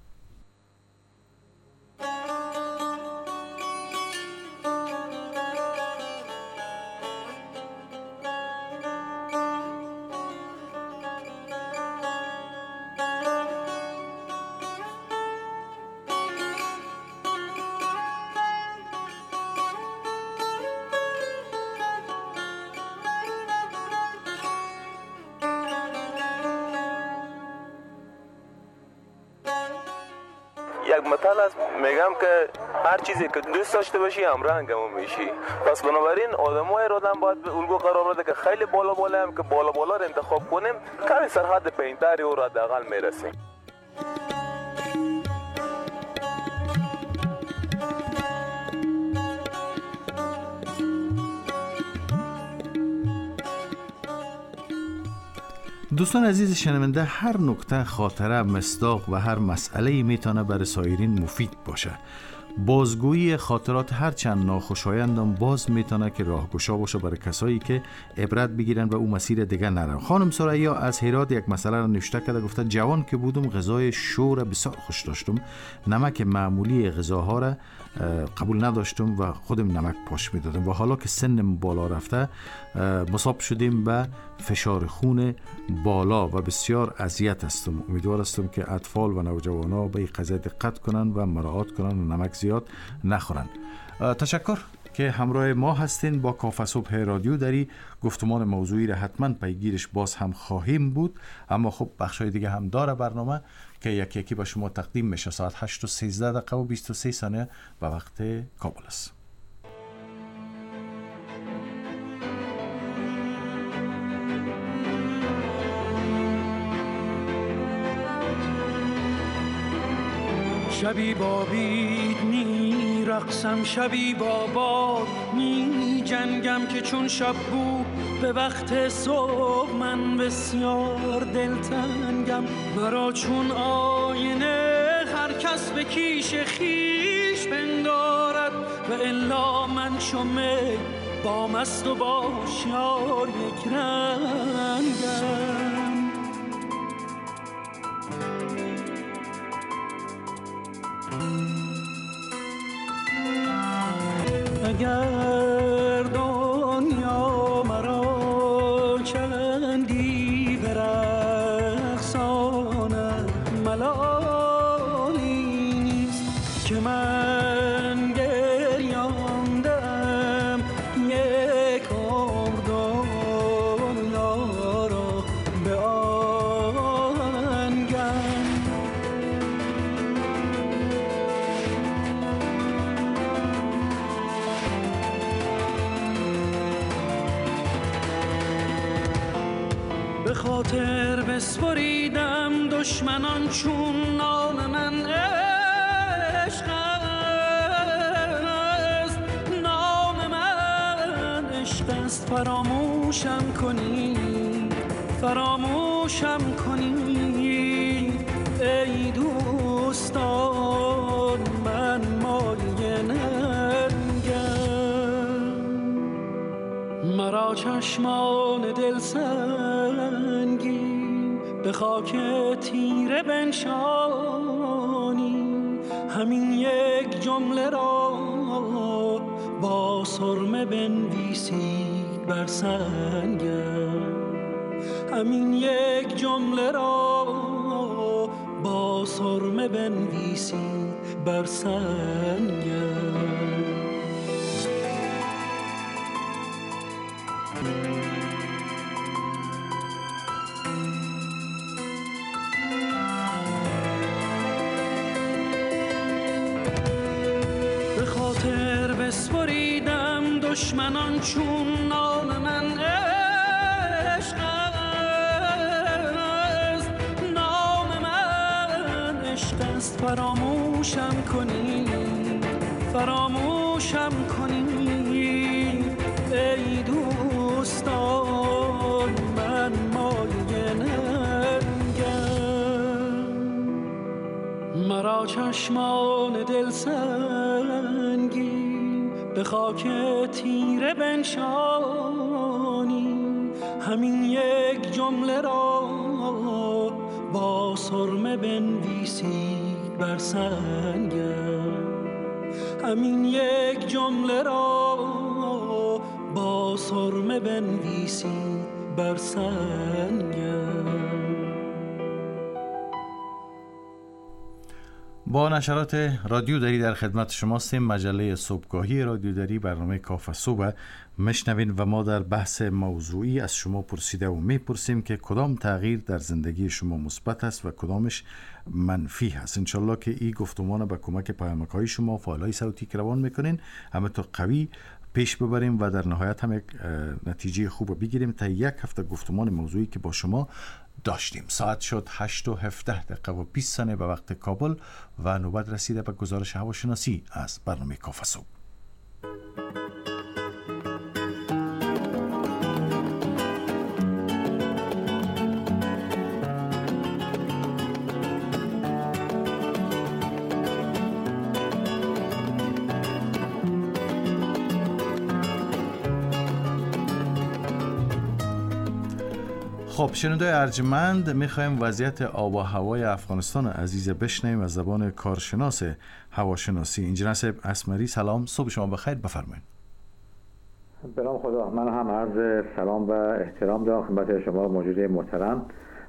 Speaker 19: یک مثال است، میگم که هر چیزی که دوست داشته باشی هم رنگ هم میشی. پس بنابراین آدمای رو هم باید به الگو قرار بده که خیلی بالا هم که بالا رو انتخاب کنیم، کمی سرحد پایین‌تری او را حداقل میرسیم.
Speaker 4: دوستان عزیز شنونده، هر نکته، خاطره، مصداق و هر مسئله میتونه برای سایرین مفید باشه. بازگویی خاطرات هرچند ناخوشایندم باز میتونه که راهگشا باشه برای کسایی که عبرت بگیرن و او مسیر دیگه نرن. خانم ثریا از هرات یک مسئله را نوشته کرده، گفته جوان که بودم غذای شو را بسیار خوش داشتم، نمک معمولی غذاها را قبول نداشتم و خودم نمک پاش میدادم و حالا که سنم بالا رفته مصاب شدیم به فشار خون بالا و بسیار اذیت هستم. امیدوار هستم که اطفال و نوجوانان به این قضیه دقت کنن و مراعات کنن و نمک زیاد نخورن. تشکر که همراه ما هستین. با کافه صبح رادیو دری گفتمان موضوعی را حتما پیگیرش باز هم خواهیم بود، اما خب بخشای دیگه هم داره برنامه که یکی یکی با شما تقدیم میشه. ساعت 8:13 و 23 ثانیه به وقت کابل است.
Speaker 8: شبی با بید می رقصم، شبی با باد می جنگم که چون شب بود به وقت صبح من بسیار دلتنگم. مرا چون آینه هر کس به کیش خیش پندارد و الا من چومه با مست و با هوشیار یک رنگم. اگر دنیا مرا چندی برقصاند، ملالی نیست که من گریاندم یک عمر دنیا را به آهنگم. به خاطر بسپریدم دشمنان چون نام من عشقند. است فراموشم کنی، فراموشم کنی ای دوستان، من مایه ننگم. مرا چشمان دل سنگی به خاک تیره بنشانی، همین یک جمله را با سرمه بنویسید بر سنگم، همین یک جمله را با سرمه بنویسید بر سنگم. بسپریدم دشمنان چون نام من عشق است، نام من عشق است. فراموشم کنی، فراموشم کنی ای دوستان، من مایه ننگم. مرا چشمان دل سنگی به خاک تیره بنشانی، همین یک جمله را با سرمه بنویسید بر سنگم، همین یک جمله را با سرمه بنویسید بر سنگم.
Speaker 4: با نشرات رادیو دری در خدمت شماستیم. مجله صبحگاهی رادیو دری، برنامه کاف صبح مشنوین و ما در بحث موضوعی از شما پرسیده و میپرسیم که کدام تغییر در زندگی شما مثبت است و کدامش منفی هست. انشالله که این گفتمان به کمک پیامک‌های شما فایل‌های صوتی که روان میکنین همه تو قوی پیش ببریم و در نهایت هم یک نتیجه خوب بگیریم تا یک هفته گفتمان موضوعی که با شما داشتیم. ساعت شد 8:17 و 20 ثانیه به وقت کابل و نوبت رسیده به گزارش هواشناسی از برنامه کاف صبح. خب شنوندای ارجمند، میخوایم وضعیت آب و هوای افغانستان عزیز بشنویم از زبان کارشناس هواشناسی انجینر اسمری. سلام، صبح شما بخیر، بفرمایید.
Speaker 20: به نام خدا. من هم عرض سلام و احترام دارم خدمت شما موجود محترم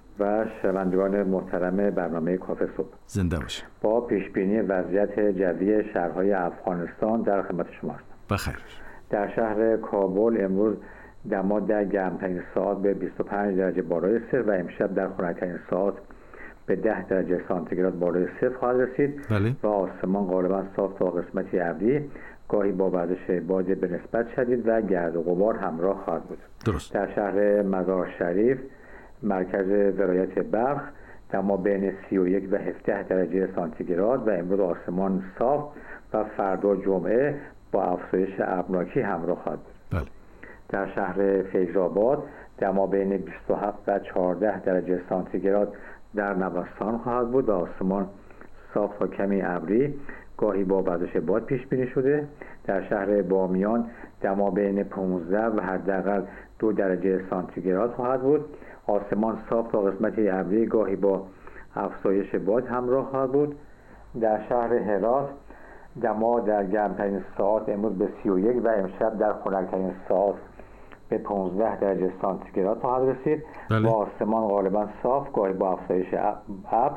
Speaker 20: و شنوندگان محترم برنامه کاف صبح.
Speaker 4: زنده باشید.
Speaker 20: با پیشبینی وضعیت جوی شهرهای افغانستان در خدمت شما هستم.
Speaker 4: بخیر.
Speaker 20: در شهر کابل امروز دما در گرمترین ساعت به 25 درجه بالای صفر و امشب در خنک‌ترین ساعت به 10 درجه سانتیگراد بالای صفر خواهد رسید.
Speaker 4: بله.
Speaker 20: و آسمان غالبا صاف تا قسمتی ابری، گاهی با وزش باد به نسبت شدید و گرد و غبار همراه خواهد بود.
Speaker 4: درست.
Speaker 20: در شهر مزار شریف مرکز ولایت بلخ دما بین 31 و 17 درجه سانتیگراد و امروز آسمان صاف و فردا جمعه با افزایش ابرناکی همراه خواهد بود.
Speaker 4: بله.
Speaker 20: در شهر فیض‌آباد دما بین 27 و 14 درجه سانتیگراد در نوسان خواهد بود و آسمان صاف تا کمی ابری، گاهی با وزش باد پیش بینی شده. در شهر بامیان دما بین 15 و حداقل 2 درجه سانتیگراد خواهد بود. آسمان صاف تا قسمتی ابری، گاهی با افزایش باد همراه خواهد بود. در شهر هرات دما در گرمترین ساعت امروز به 31 و امشب در خنک‌ترین ساعت به 15 درجه سانتیگراد خواهد رسید.
Speaker 4: بله.
Speaker 20: و آسمان غالبا صاف، گاهی با افزایش ابر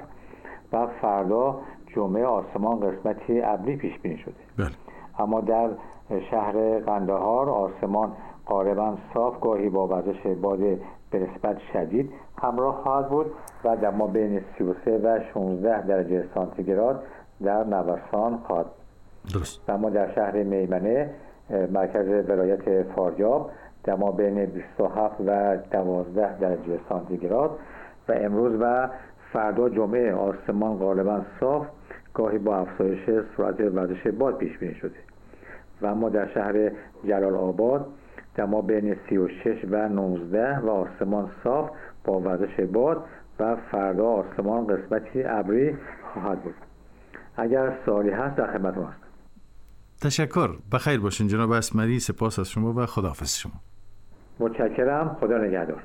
Speaker 20: و فردا جمعه آسمان قسمتی ابری پیش بینی شده.
Speaker 4: بله.
Speaker 20: اما در شهر قندهار آسمان غالبا صاف، گاهی با وزش باد به نسبت شدید همراه خواهد بود و دما بین 33 و 16 درجه سانتیگراد در نوسان خواهد بود.
Speaker 4: درست.
Speaker 20: اما در شهر میمنه مرکز ولایت فاریاب دما بین 27 و 12 درجه سانتیگراد و امروز و فردا جمعه آسمان غالبا صاف، گاهی با افزایش سرعت وزش باد پیش بینی شده. و اما در شهر جلال آباد دما بین 36 و 19 و آسمان صاف با وزش باد و فردا آسمان قسمتی ابری خواهد بود. اگر سوالی هست در خدمتتون هستم.
Speaker 4: تشکر. بخیر باشین جناب اسمری. سپاس از شما و خداحافظ شما.
Speaker 20: متشکرم. خدا نگهدار.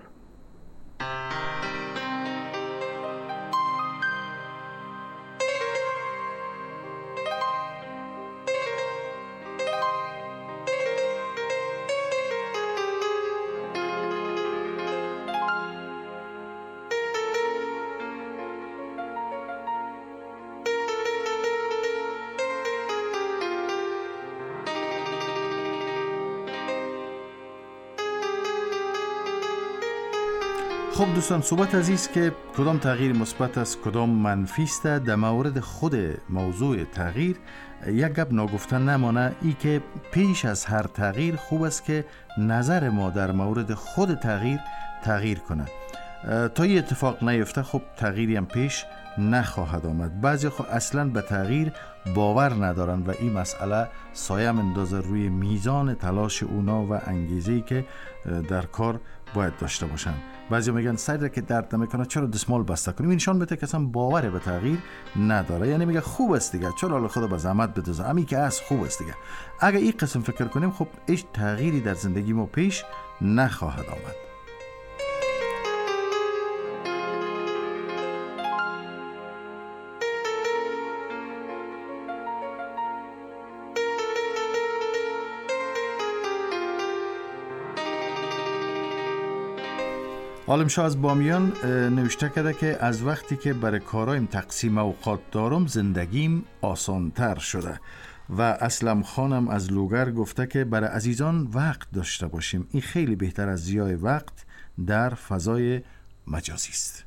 Speaker 4: خب دوستان، صحبت عزیز که کدام تغییر مثبت است کدام منفی است، در مورد خود موضوع تغییر یک گپ ناگفته نمانه، ای که پیش از هر تغییر خوب است که نظر ما در مورد خود تغییر کنه. تا این اتفاق نیفته خب تغییری هم پیش نخواهد آمد. بعضی خب اصلا به تغییر باور ندارن و این مسئله سایه اندازه روی میزان تلاش اونا و انگیزه‌ای که در کار باید داشته باشن. بعضی میگن سر که درد نمیکنه چرا دستمال بسته کنیم. این نشان میده که اصلا باور به تغییر نداره. یعنی میگه خوب است دیگه، چرا حالا خدا به زحمت بدوزه، همین که از خوب است دیگه. اگه این قسم فکر کنیم خب هیچ تغییری در زندگی ما پیش نخواهد آمد. عالم شاه از بامیان نوشته کرده که از وقتی که برای کارایم تقسیم اوقات دارم زندگیم آسانتر شده. و اسلم خانم از لوگر گفته که برای عزیزان وقت داشته باشیم، این خیلی بهتر از ضیاع وقت در فضای مجازی است.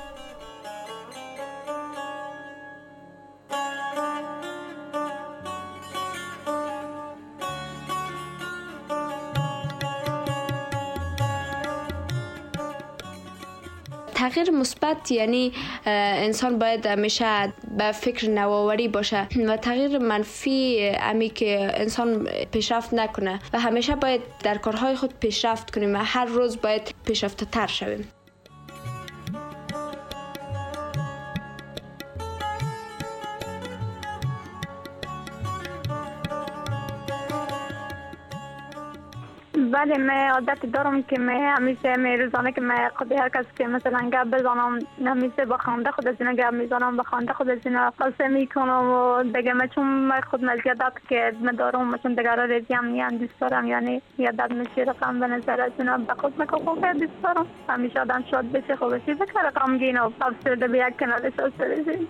Speaker 5: تغییر مثبت یعنی انسان باید همیشه به فکر نوآوری باشه و تغییر منفی امی که انسان پیشرفت نکنه و همیشه باید در کارهای خود پیشرفت کنیم و هر روز باید پیشرفته تر شویم.
Speaker 10: بله، من عادت دارم که من همیشه روزانه که من خود هر کس که مثلا گپ بزنم همیشه با خانده خود از اینا گپ میزنم، با خانده خود از اینا خلاصه میکنم و دیگه من چون من خود مزیادت که من دارم مثلا دیگه را ریزی هم نیان دوست دارم، یعنی یادت میشه رقم به نظر از اینا به خود میکنم که دوست دارم همیشه آدم شاد بشه خوب بشه بکر رقم گین و افسرده به یک کنال شاد برسیم.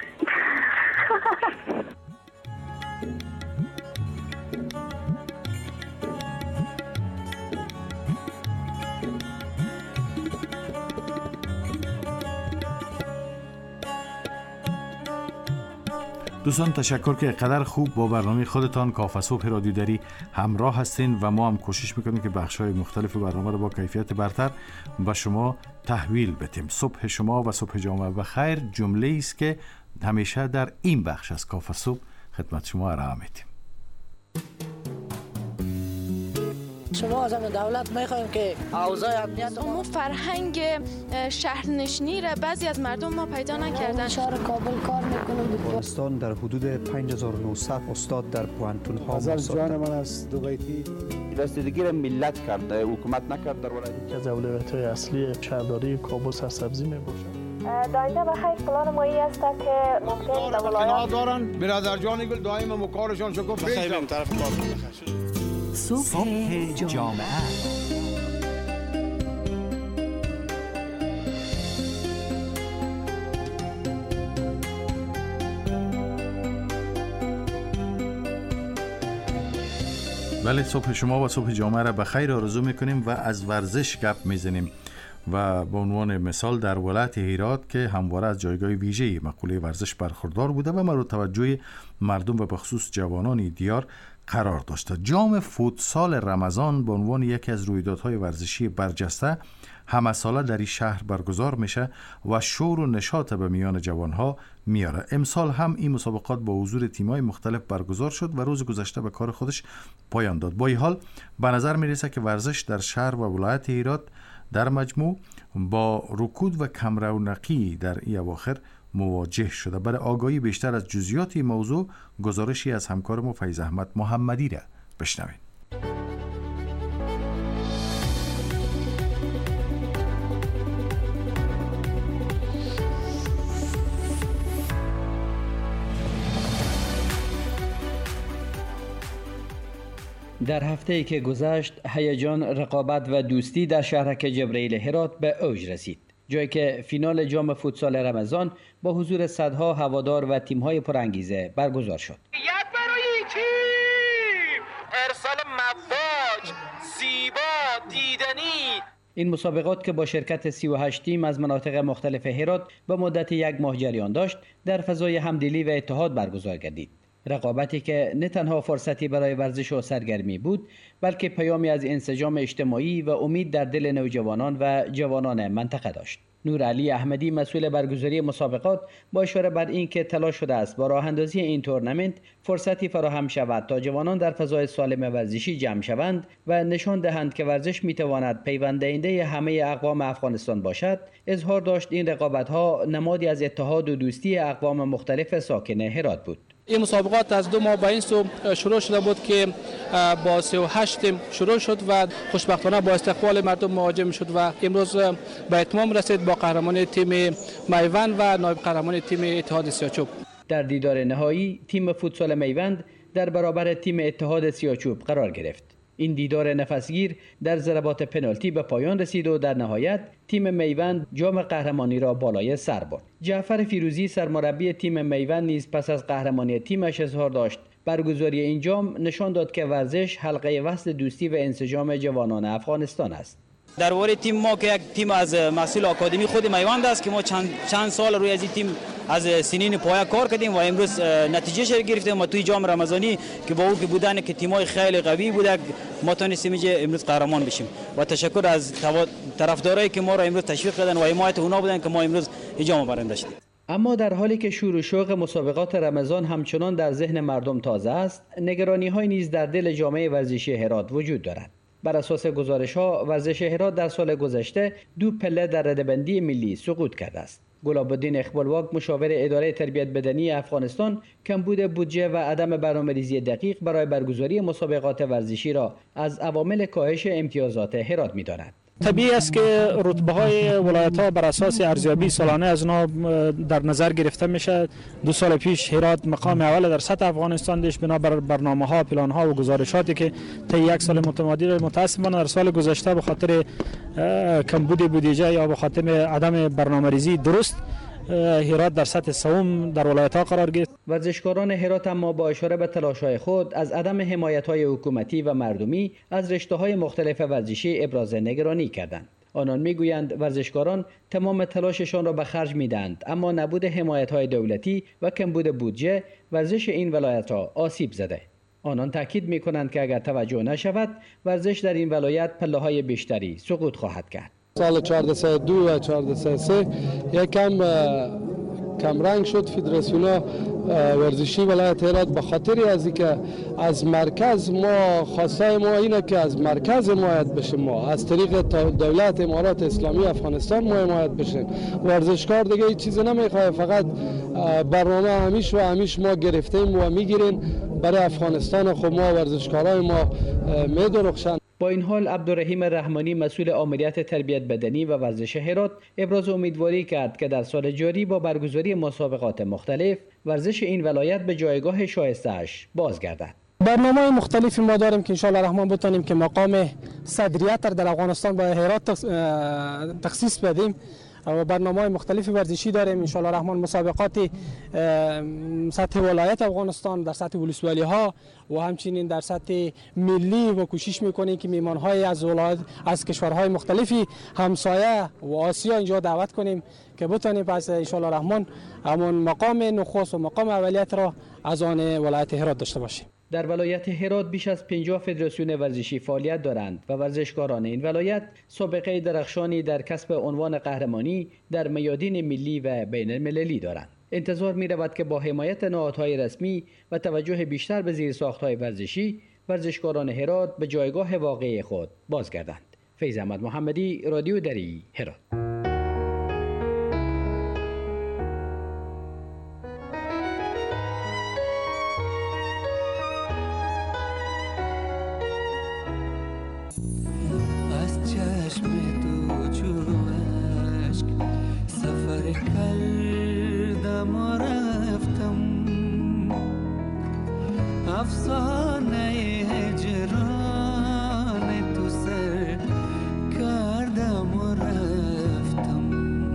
Speaker 4: دوستان تشکر که قدر خوب با برنامه خودتان کافه صبح رادیو دری همراه هستین و ما هم کوشش میکنیم که بخش‌های مختلف برنامه رو با کیفیت برتر به شما تحویل بدیم. صبح شما و صبح جامعه بخیر جمله است که همیشه در این بخش از کافه صبح خدمت شما ارائه میدیم.
Speaker 21: شما از دولت میخوایم که اوضاع امنیت
Speaker 3: اما فرهنگ شهرنشینی را بعضی از مردم ما پیدا نکردن.
Speaker 21: شهر کابل کار میکنم.
Speaker 1: افغانستان در حدود 5900 استاد در پوانتون ها
Speaker 22: از جان من از دوبیتی
Speaker 23: رسیدگی را ملت کرده، حکومت نکرد. در ولایت
Speaker 22: از اولویت‌های اصلی شهرداری کابل سرسبزی میباشد.
Speaker 24: داینده به خیر پلان مایی است که ممکن در ولایت
Speaker 22: دارن برادر جان گل دائم مکارشان شکر
Speaker 23: خیلی این طرف کار کنه.
Speaker 1: صبح جامعه.
Speaker 4: بله، صبح شما و صبح جامعه را بخیر آرزو میکنیم و از ورزش گپ میزنیم. و به عنوان مثال در ولایت هرات که همواره از جایگاه ویژه‌ای مقوله ورزش برخوردار بوده و مورد توجه مردم و به خصوص جوانان دیار قرار داشته. جام فوتسال رمضان به عنوان یکی از رویدادهای ورزشی برجسته همه ساله در این شهر برگزار میشه و شور و نشاط به میان جوانها میاره. امسال هم این مسابقات با حضور تیم‌های مختلف برگزار شد و روز گذشته به کار خودش پایان داد. با این حال به نظر میرسه که ورزش در شهر و ولایت هرات در مجموع با رکود و کم رونقی در این اواخر مواجه شده. برای آگاهی بیشتر از جزئیات این موضوع گزارشی از همکارم فیض احمد محمدی را بشنوید.
Speaker 6: در هفته‌ای که گذشت هیجان، رقابت و دوستی در شهرک جبرئیل هرات به اوج رسید، جایی که فینال جام فوتسال رمضان با حضور صدها هوادار و تیم‌های پرانگیزه برگزار شد.
Speaker 8: یک برای تیم ارسال مواج زیبا دیدنی.
Speaker 6: این مسابقات که با شرکت 38 تیم از مناطق مختلف هرات به مدت یک ماه جریان داشت، در فضای همدلی و اتحاد برگزار گردید. رقابتی که نه تنها فرصتی برای ورزش و سرگرمی بود، بلکه پیامی از انسجام اجتماعی و امید در دل نوجوانان و جوانان منطقه داشت. نورعلی احمدی مسئول برگزاری مسابقات با اشاره بر این که تلاش شده است با راه اندازی این تورنمنت فرصتی فراهم شود تا جوانان در فضای سالم ورزشی جمع شوند و نشان دهند که ورزش میتواند پیوند دهنده همه اقوام افغانستان باشد، اظهار داشت این رقابت‌ها نمادی از اتحاد و دوستی اقوام مختلف ساکن هرات بود.
Speaker 7: این مسابقات از 2 ماه به این سو شروع شده بود که با 38 تیم شروع شد و خوشبختانه با استقبال مردم مواجه شد و امروز به اتمام رسید با قهرمانی تیم میوند و نایب قهرمانی تیم اتحاد سیاچوب.
Speaker 6: در دیدار نهایی تیم فوتسال میوند در برابر تیم اتحاد سیاچوب قرار گرفت. این دیدار نفسگیر در ضربات پنالتی به پایان رسید و در نهایت تیم میوند جام قهرمانی را بالای سر برد. جعفر فیروزی سرمربی تیم میوند نیز پس از قهرمانی تیمش اظهار داشت برگزاری این جام نشان داد که ورزش حلقه وصل دوستی و انسجام جوانان افغانستان است.
Speaker 11: درباره تیم ما که یک تیم از مسئول آکادمی خود میوند است که ما چند سال روی از این تیم از سنین پایه کار کردیم و امروز نتیجه گرفتیم و توی جام رمضانی که با او که بودن که تیمای خیلی قوی بوده ما تونستیم امروز قهرمان بشیم و تشکر از طرفدارایی که ما را امروز تشویق کردن و حمایت اونا بودن که ما امروز این جام برنده شدیم.
Speaker 6: اما در حالی که شور و شوق مسابقات رمضان همچنان در ذهن مردم تازه است، نگرانی‌های نیز در دل جامعه ورزشی هرات وجود دارد. بر اساس گزارش‌ها ورزش هرات در سال گذشته 2 پله در رده‌بندی ملی سقوط کرده است. گلاب‌الدین اقبالواق مشاور اداره تربیت بدنی افغانستان کمبود بودجه و عدم برنامه‌ریزی دقیق برای برگزاری مسابقات ورزشی را از عوامل کاهش امتیازات هرات می‌داند.
Speaker 22: طبیعی است که رتبه‌های ولایت‌ها بر اساس ارزیابی سالانه از آنها در نظر گرفته میشه. 2 سال پیش هرات مقام اول در سطح افغانستان داشت بنابر برنامه‌ها، پلان‌ها و گزارشاتی که طی 1 سال متمادی متأسفانه در سال گذشته به خاطر کمبود بودجه یا به خاطر عدم برنامه‌ریزی درست هرات در سطح سوم در ولایت‌ها قرار گرفت.
Speaker 6: ورزشکاران هرات اما با اشاره به تلاش‌های خود از عدم حمایت‌های حکومتی و مردمی از رشته‌های مختلف ورزشی ابراز نگرانی کردند. آنان میگویند ورزشکاران تمام تلاششان را به خرج میدهند اما نبود حمایت‌های دولتی و کمبود بودجه ورزش این ولایت را آسیب زده. آنان تاکید می‌کنند که اگر توجه نشود ورزش در این ولایت پله‌های بیشتری سقوط خواهد کرد.
Speaker 7: سال 1402 و 1403 یک کم رنگ شد فدراسیون ورزشی ولایت هرات به خاطر از اینکه از مرکز ما خواسته ما اینه که از مرکز حمایت بشیم، ما از طریق دولت امارات اسلامی افغانستان ما حمایت بشیم. ورزشکار دیگه هیچ چیزی نمیخواد، فقط برنامه همیش ما گرفتیم و میگیریم برای افغانستان. خب ما ورزشکارای ما میدرخشن.
Speaker 6: با این حال عبدالرحیم رحمانی مسئول آمریت تربیت بدنی و ورزش هرات ابراز امیدواری کرد که در سال جاری با برگزاری مسابقات مختلف ورزش این ولایت به جایگاه شایسته‌اش بازگردد.
Speaker 7: برنامه مختلفی ما داریم که ان شاء الله رحمان بتونیم که مقام صدریت در افغانستان با هرات تخصیص بدیم
Speaker 22: و برنامه‌های مختلف ورزشی داریم. ان شاء الله رحمان مسابقات سطح ولایت افغانستان، در سطح ولسوالی‌ها و همچنین در سطح ملی و کوشش می‌کنیم که میهمان‌های از کشورهای مختلفی همسایه و آسیا اینجا دعوت کنیم که بتونیم پس ان شاء الله رحمان همون مقام نخست و مقام اولیت را از آن ولایت هرات داشته باشیم.
Speaker 6: در ولایت هرات بیش از 50 فدراسیون ورزشی فعالیت دارند و ورزشکاران این ولایت سابقه درخشانی در کسب عنوان قهرمانی در میادین ملی و بین المللی دارند. انتظار می رود که با حمایت نهادهای رسمی و توجه بیشتر به زیرساخت‌های ورزشی، ورزشکاران هرات به جایگاه واقعی خود بازگردند. فیض احمد محمدی، رادیو دری، هرات.
Speaker 8: افسانه هجران تو سر کردم و رفتم،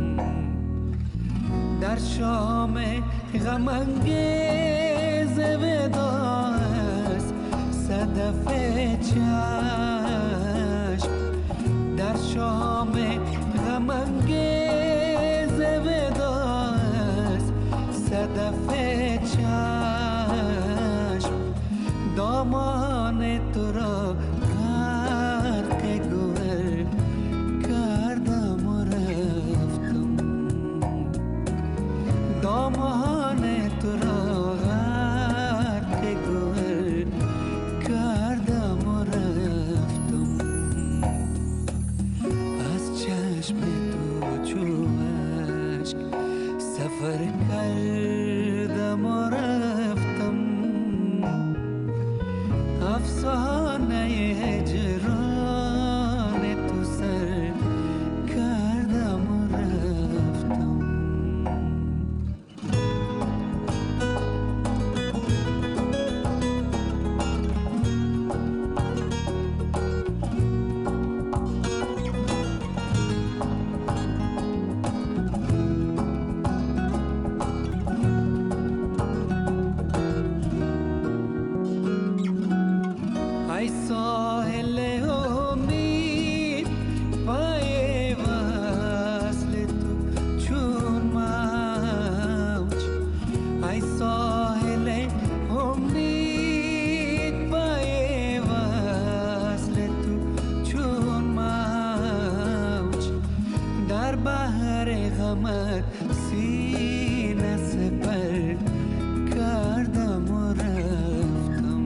Speaker 8: در شام غم انگیز ودا است صدف چشم، در شام غم انگیز ودا است صدف چشم، دامان تو را غرق گوهر کردم و رفتم، دامان تو را غرق گوهر کردم و رفتم، از چشم تو چو اشک سفر کردم و رفتم، افسانه هجران تو سر کردم و رفتم. ای ساحل امید پای وصل تو چون موج، ای ساحل امید پای وصل تو چون موج، در بحر غمت سینه سپر کردم و رفتم،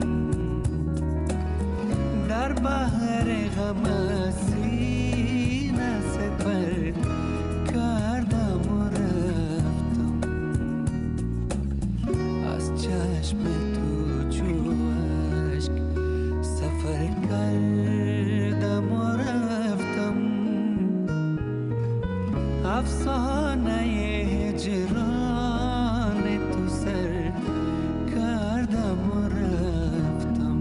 Speaker 8: در بحر غم سینه سپر کردم و رفتم، از چشم تو چو اشک سفر کردم و رفتم، افسانه هجران تو سر کردم و رفتم،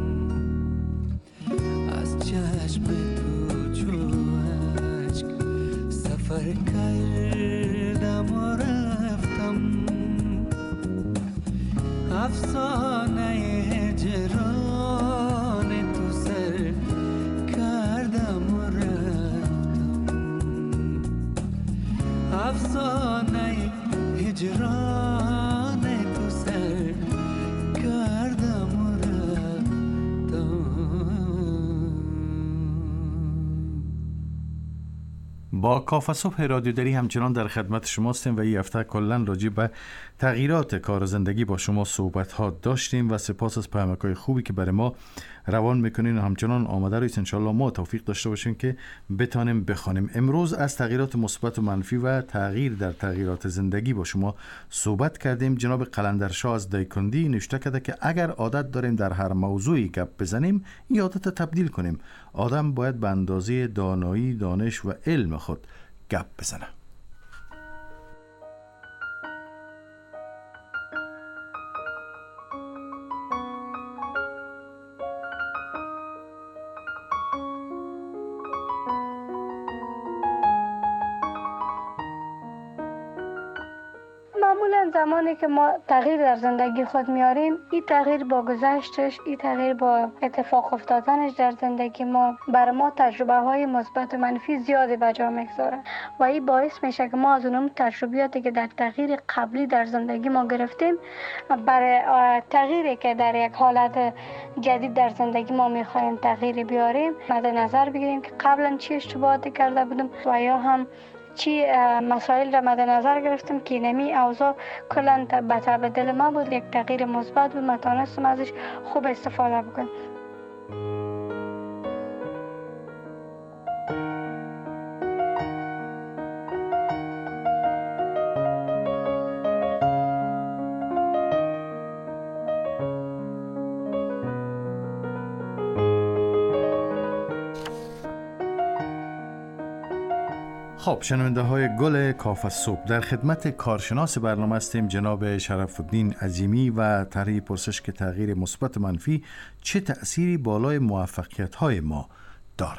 Speaker 8: از چشم تو چو اشک سفر کردم و رفتم، افسانه هجران تو سر کردم و رفتم، افسانه هجران تو سر کردم و
Speaker 4: با کاف صبح رادیو دری همچنان در خدمت شما هستیم و این هفته کلا راجع به تغییرات کار و زندگی با شما صحبت ها داشتیم و سپاس از پیامک‌های خوبی که برای ما روان میکنین و همچنان آماده روید ان شاء الله ما توفیق داشته باشیم که بتانیم بخوانیم. امروز از تغییرات مثبت و منفی و تغییر در تغییرات زندگی با شما صحبت کردیم. جناب قلندرشاه از دایکندی نوشته کرده که اگر عادت داریم در هر موضوعی گپ بزنیم این عادت تبدیل کنیم. آدم باید به اندازه دانایی، دانش و علم خود گپ بزنه.
Speaker 10: زمانی که ما تغییر در زندگی خود میاریم، این تغییر با گذشتش، این تغییر با اتفاق افتادنش در زندگی ما بر ما تجربه های مثبت و منفی زیادی به جا میگذاره و این باعث میشه که ما از اون تجربیاتی که در تغییر قبلی در زندگی ما گرفتیم برای تغییری که در یک حالت جدید در زندگی ما میخوایم تغییری بیاریم مد نظر بگیریم که قبلا چی اشتباهاتی کرده بودیم و یا هم چی مسائل را مد نظر گرفتیم که نمی اوضاع کلا به تبع دل ما بود، یک تغییر مثبت بود، ما تونستیم ازش خوب استفاده بکنیم.
Speaker 4: خب شنونده های گل کاف صبح، در خدمت کارشناس برنامه هستیم جناب شرف الدین عظیمی و طرح پرسش که تغییر مثبت منفی چه تأثیری بالای موفقیت های ما داره.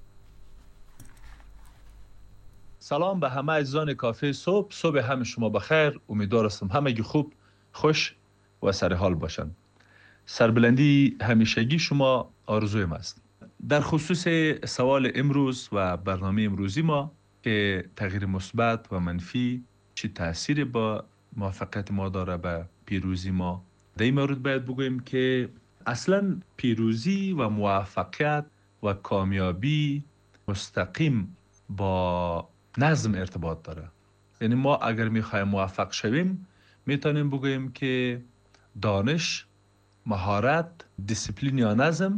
Speaker 9: سلام به همه عزیزان کافه صبح. صبح همه شما بخیر. امیدوار هستم همگی خوب، خوش و سر حال باشن. سربلندی همیشگی شما آرزویم است. در خصوص سوال امروز و برنامه امروزی ما که تغییر مثبت و منفی چه تأثیری با موفقیت ما داره، به پیروزی ما، در این مورد باید بگوییم که اصلا پیروزی و موفقیت و کامیابی مستقیم با نظم ارتباط داره. یعنی ما اگر میخوایم موفق شویم میتونیم بگوییم که دانش، مهارت، دیسیپلین یا نظم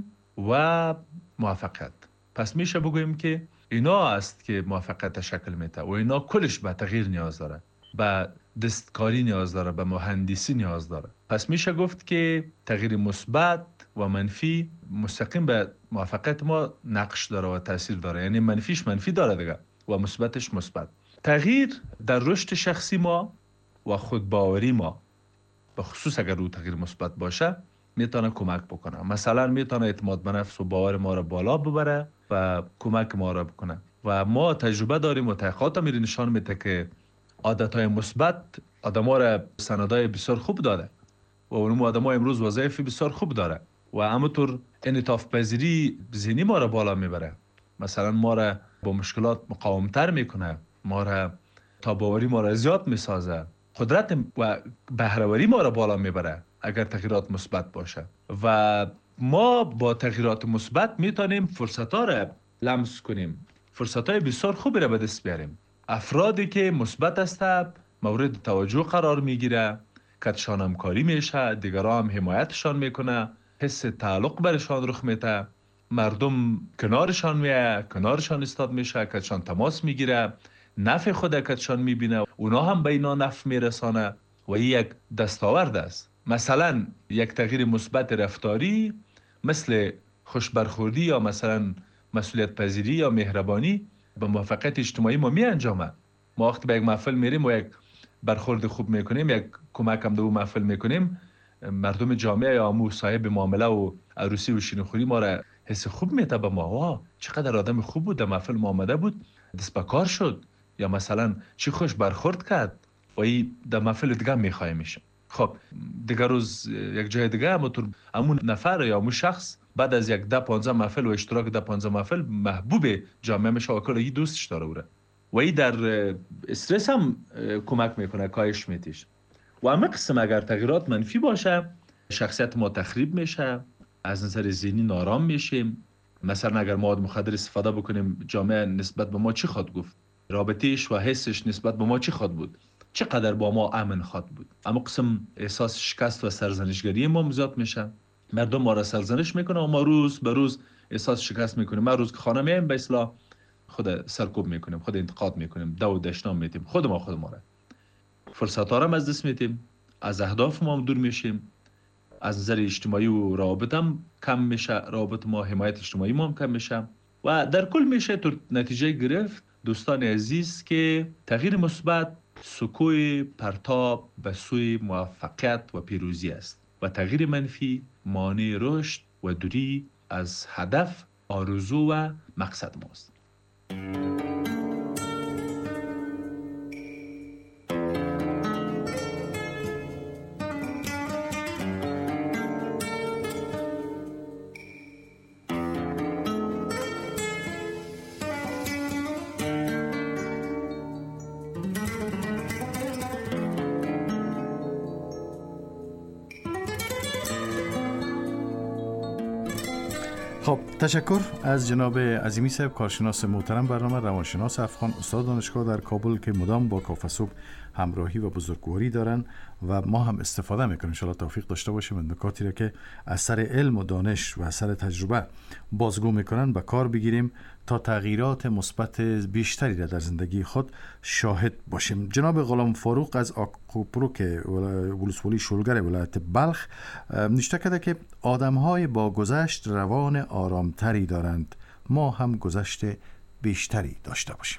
Speaker 9: و موفقیت. پس میشه بگوییم که اینا است که موفقیت شکل میده و اینا کلش به تغییر نیاز داره، به دستکاری نیاز داره، به مهندسی نیاز داره. پس میشه گفت که تغییر مثبت و منفی مستقیم به موفقیت ما نقش داره و تاثیر داره. یعنی منفیش منفی داره دیگه و مثبتش مثبت. تغییر در رشد شخصی ما و خودباوری ما، به خصوص اگر رو تغییر مثبت باشه، میتونه کمک بکنه. مثلا میتونه اعتماد به نفس و باور ما را بالا ببره و کمک ما را بکنه. و ما تجربه داریم و تحقیقات میری نشان میده که عادتهای مثبت آدم‌ها را سندای بسیار خوب داده و اون آدم‌ها امروز وظایف بسیار خوب داره و همونطور انعطاف پذیری ذهنی ما را بالا میبره. مثلا ما را با مشکلات مقاومتر میکنه، ما را تاباوری ما را زیاد میسازه، قدرت و بهره‌وری ما را بالا میبره اگر تغییرات مثبت باشه. و ما با تغییرات مثبت میتونیم فرصت‌ها را لمس کنیم، فرصت‌های بسیار خوبی را به دست بیاریم. افرادی که مثبت هستند مورد توجه قرار میگیره، کتشان همکاری میشه، دیگران هم حمایتشان میکنه، حس تعلق برشان رخ میده، مردم کنارشان میه، کنارشان استاد میشه، کتشان تماس میگیره، نفع خود کتشان میبینه، اونا هم به اینا نفع میرسانه و این یک دستاورد است. مثلا یک تغییر مثبت رفتاری مثل خوشبرخوردی یا مثلا مسئولیت پذیری یا مهربانی به موفقیت اجتماعی ما می انجامه. ما وقتی به یک محفل میریم و یک برخورد خوب میکنیم، یک کمک هم به اون محفل میکنیم، مردم جامعه یا مو صاحب معامله و عروسی و شیرینخوری ما را حس خوب میده به ما. واه چقدر آدم خوب بود، در محفل ما آمده بود، دست به کار شد، یا مثلا چی خوش برخورد کرد و این در محفل دیگه میخوایم میشه. خب دیگر روز یک جای دیگه همون نفر یا همون شخص بعد از یک 10-15 محفل و اشتراک 10-15 محفل محبوب جامعه میشه و کلی دوستش داره اوره و این در استرس هم کمک میکنه، کاهش میتیش. و همه قسم اگر تغییرات منفی باشه شخصیت ما تخریب میشه، از نظر ذهنی نارام میشیم. مثلا اگر مواد مخدر استفاده بکنیم جامعه نسبت به ما چی خواد گفت، رابطهش و حسش نسبت به ما چی خواد بود، چقدر با ما امن خواد بود. اما قسم احساس شکست و سرزنشگری ما زیاد میشه، مردم ما را سرزنش میکنه و ما روز به روز احساس شکست میکنیم. ما روز که خانه میایم به اصطلاح خود سرکوب میکنیم، خود انتقاد میکنیم، دو دشنام میتیم، خود ما را فرصت ها را از دست میتیم، از اهداف ما هم دور میشیم، از نظر اجتماعی و روابط هم کم میشه، روابط ما، حمایت اجتماعی ما هم کم میشه و در کل میشه تو نتیجه گرفت دوستان عزیز که تغییر مثبت سکوی پرتاب به سوی موفقیت و پیروزی است و تغییر منفی مانع رشد و دوری از هدف، آرزو و مقصد ماست.
Speaker 4: خب تشکر از جناب عظیمی صاحب، کارشناس محترم برنامه، روانشناس افغان، استاد دانشگاه در کابل که مدام با کافه صبح همراهی و بزرگواری دارن و ما هم استفاده میکنیم. ان شاء الله توفیق داشته باشیم و نکاتی را که از سر علم و دانش و از سر تجربه بازگو میکنن به کار بگیریم تا تغییرات مثبت بیشتری را در زندگی خود شاهد باشیم. جناب غلام فاروق از آکوپروک ولسوالی شولگر ولایت بلخ نوشته کرده که آدم‌های با گذشت روان آرامتری دارند، ما هم گذشت بیشتری داشته باشیم.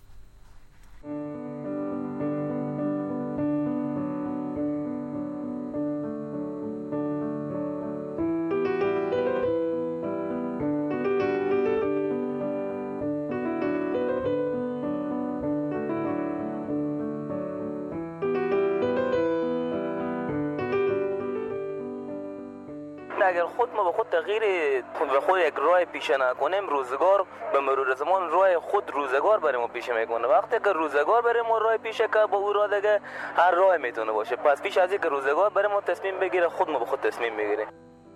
Speaker 19: اگر خود ما به خود تغییر و خود یک راه پیشه نکنیم، روزگار به مرور زمان راه خود روزگار برای ما پیشه میکنه. وقتی که روزگار برای ما راه پیشه که با او راه دیگه هر راه میتونه باشه. پس پیش از اینکه روزگار برای ما تصمیم بگیره، خود ما به خود تصمیم میگیریم.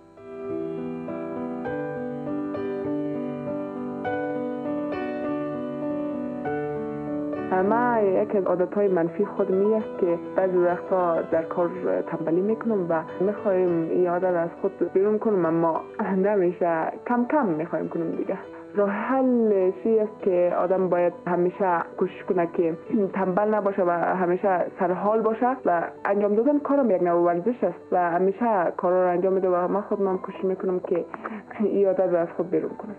Speaker 12: ما یک از عادتهای منفی خود می است که بعضی وقتا در کار تنبلی میکنم و میخوایم این عادت از خود بیرون کنم، اما نمیشه. کم کم میخوایم کنم دیگه. راه حل چی است که آدم باید همیشه کوشش کنه که تنبل نباشه و همیشه سر حال باشه و انجام دادن کارم یک نوع ورزش است و همیشه کارا رو انجام میده و من خودم کوشش میکنم که این عادت رو از خود بیرون کنم.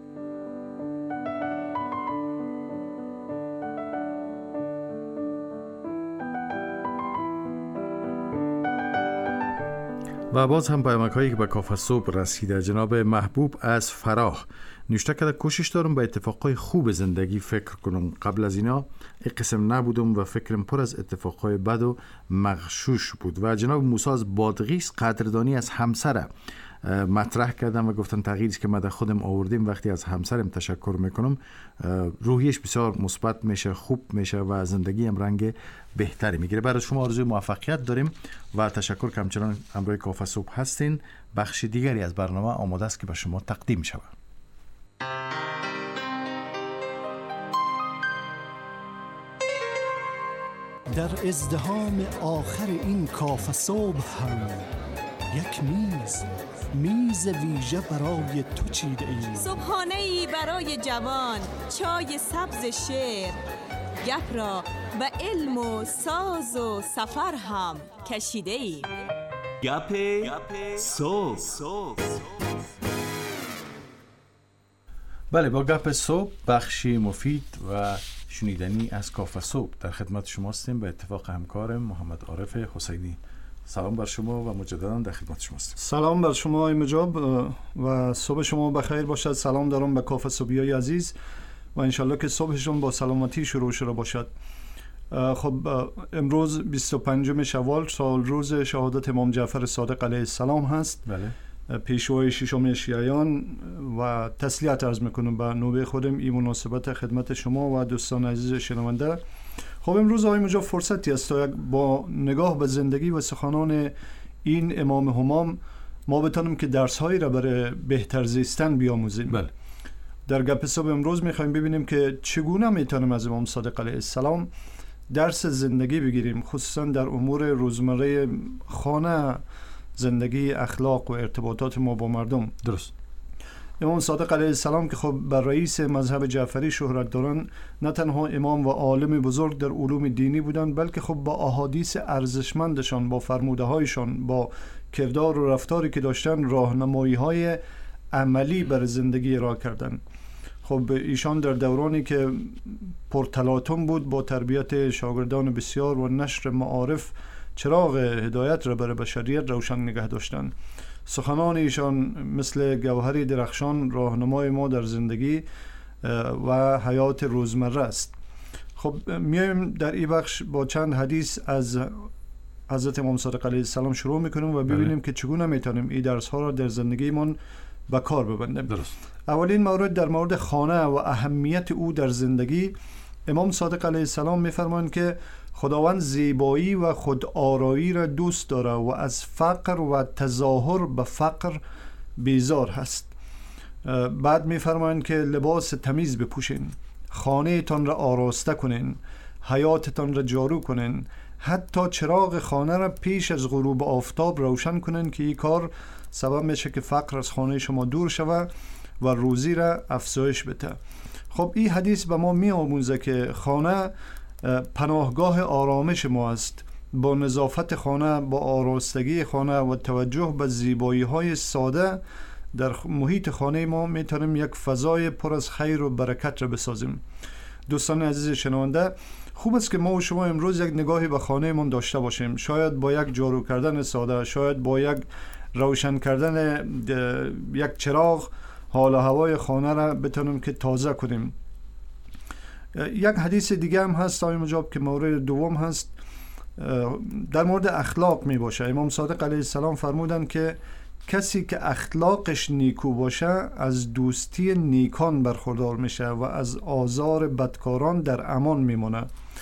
Speaker 4: و باز هم پیامک هایی که به کافه صبح رسیده. جناب محبوب از فراه نوشته کرده کوشش دارم به اتفاقای خوب زندگی فکر کنم، قبل از اینا این قسم نبودم و فکرم پر از اتفاقای بد و مغشوش بود. و جناب موسی از بادغیس قدردانی از همسره مطرح کردم و گفتن تغییری که ما در خودم آوردیم وقتی از همسرم تشکر میکنم روحیش بسیار مثبت میشه، خوب میشه و زندگی هم رنگ بهتری میگیره. برای شما آرزوی موفقیت داریم و تشکر که همچنان همراه کافه صبح هستین. بخش دیگری از برنامه آماده است که به شما تقدیم شود.
Speaker 1: در ازدحام آخر این کافه صبح هم یک میز ویژه برای تو چیده ای،
Speaker 13: صبحانه‌ای برای جوان، چای سبز شعر، گپ را به علم و ساز و سفر هم کشیده ای.
Speaker 1: گپ صبح.
Speaker 4: بله، با گپ صبح بخشی مفید و شنیدنی از کافه صبح در خدمت شما هستیم به اتفاق همکارم محمد عارف حسینی. سلام بر شما و مجددا در خدمت شما هستیم.
Speaker 14: سلام بر شما آقای مجاب و صبح شما بخیر باشد. سلام دارم به کافه صبحیای عزیز و انشالله که صبحشون با سلامتی شروع شده باشد. خب امروز 25 شوال سال روز شهادت امام جعفر صادق علیه السلام هست.
Speaker 4: بله.
Speaker 14: پیشوای ششم شیعیان و تسلیت عرض میکنم به نوبه خودم این مناسبت خدمت شما و دوستان عزیز شنونده. خب امروز آقای مجاب فرصتی است تا با نگاه به زندگی و سخنان این امام همام ما بتانیم که درس‌هایی را برای بهتر زیستن بیاموزیم.
Speaker 4: بله.
Speaker 14: در گپ صبح امروز میخوایم ببینیم که چگونه میتونیم از امام صادق علیه السلام درس زندگی بگیریم، خصوصا در امور روزمره خانه، زندگی، اخلاق و ارتباطات ما با مردم.
Speaker 4: درست.
Speaker 14: امام صادق علیه السلام که خب بر رئیس مذهب جعفری شهرت دارن، نه تنها امام و عالم بزرگ در علوم دینی بودند بلکه خب با احادیث ارزشمندشان، با فرموده هایشان، با کردار و رفتاری که داشتن راهنمایی های عملی بر زندگی را کردن. خب ایشان در دورانی که پرتلاطم بود با تربیت شاگردان بسیار و نشر معارف چراغ هدایت را برای بشریت روشن نگه داشتند. سخنان ایشان مثل گوهری درخشان راهنمای ما در زندگی و حیات روزمره است. خب میایم در این بخش با چند حدیث از حضرت امام صادق علیه السلام شروع میکنیم و ببینیم که چگونه میتونیم این درس ها را در زندگیمون به کار ببندیم.
Speaker 4: درست.
Speaker 14: اولین مورد در مورد خانه و اهمیت او در زندگی، امام صادق علیه السلام میفرمایند که خداوند زیبایی و خودآرایی را دوست دارد و از فقر و تظاهر به فقر بیزار هست. بعد میفرمایند که لباس تمیز بپوشین، خانه تان را آراسته کنین، حیاتتان را جارو کنین، حتی چراغ خانه را پیش از غروب آفتاب روشن کنین که این کار سبب میشه که فقر از خانه شما دور شود و روزی را افزایش بده. خب این حدیث به ما می آموزه که خانه پناهگاه آرامش ما است. با نظافت خانه، با آراستگی خانه و توجه به زیبایی های ساده در محیط خانه ما میتونیم یک فضای پر از خیر و برکت را بسازیم. دوستان عزیز شنونده، خوب است که ما و شما امروز یک نگاهی به خانه من داشته باشیم. شاید با یک جارو کردن ساده، شاید با یک روشن کردن یک چراغ حال و هوای خانه را بتونیم که تازه کنیم. یک حدیث دیگه هم هست آقای مجاب که مورد دوم هست، در مورد اخلاق می باشه. امام صادق علیه السلام فرمودن که کسی که اخلاقش نیکو باشه از دوستی نیکان برخوردار میشه و از آزار بدکاران در امان میمونه.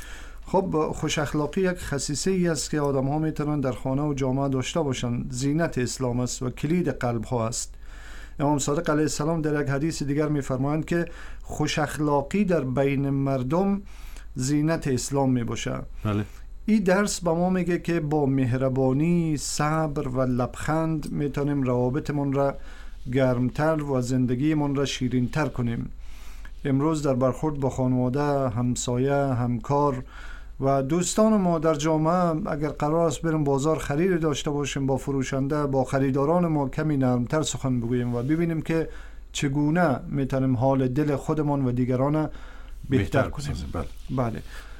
Speaker 14: خب خوش اخلاقی یک خصیصه ای است که آدم ها میتونن در خانه و جامعه داشته باشن. زینت اسلام است و کلید قلب ها است. امام صادق علیه السلام در یک حدیث دیگر میفرمایند که خوش اخلاقی در بین مردم زینت اسلام میباشه. بله. این درس به ما میگه که با مهربانی، صبر و لبخند میتونیم روابطمون را گرمتر و زندگیمون را شیرینتر کنیم. امروز در برخورد با خانواده، همسایه، همکار و دوستان ما در جامعه اگر قرار است بریم بازار خرید داشته باشیم، با فروشنده، با خریداران ما کمی نرمتر سخن بگوییم و ببینیم که چگونه میتونیم حال دل خودمان و دیگران بهتر کنیم. بله.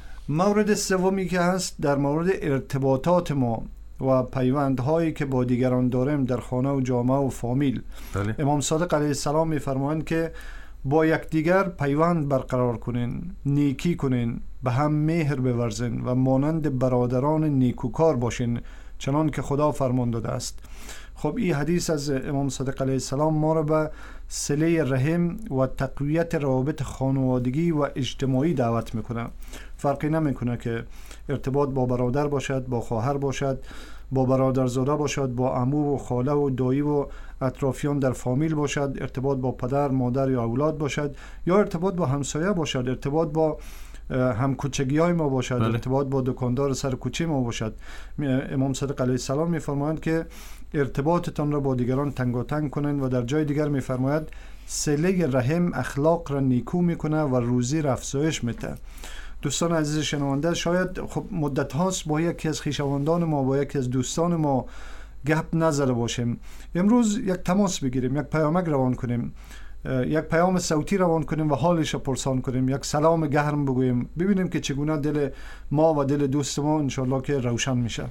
Speaker 14: مورد سومی که هست در مورد ارتباطات ما و پیوندهایی که با دیگران داریم در خانه و جامعه و فامیل. بله. امام صادق علیه السلام میفرمایند که با یکدیگر پیوند برقرار کنین، نیکی کنین، به هم مهر بورزین و مانند برادران نیکوکار باشین چنان که خدا فرمان داده است. خب این حدیث از امام صادق علیه السلام ما را به صله رحم و تقویت روابط خانوادگی و اجتماعی دعوت میکنه. فرقی نمیکنه که ارتباط با برادر باشد، با خواهر باشد، با برادرزاده باشد، با عمو و خاله و دایی و اطرافیان در فامیل باشد، ارتباط با پدر، مادر یا اولاد باشد، یا ارتباط با همسایه باشد، ارتباط با همکوچگی های ما باشد. بله. ارتباط با دکاندار سر کوچه ما باشد. امام صادق علیه السلام میفرمایند که ارتباطتان را با دیگران تنگاتنگ کنند و در جای دیگر میفرماید صله رحم اخلاق را نیکو میکنه و روزی را افزایش میده. دوستان عزیز شنونده، شاید خب مدت هاست با یکی از خویشاوندان ما، با یکی از دوستان ما گپ نزده باشیم. امروز یک تماس بگیریم، یک پیامک روان کنیم، یک پیام صوتی روان کنیم و حالش را پرسان کنیم، یک سلام گرم بگوییم، ببینیم که چگونه دل ما و دل دوست ما انشالله که روشن میشه.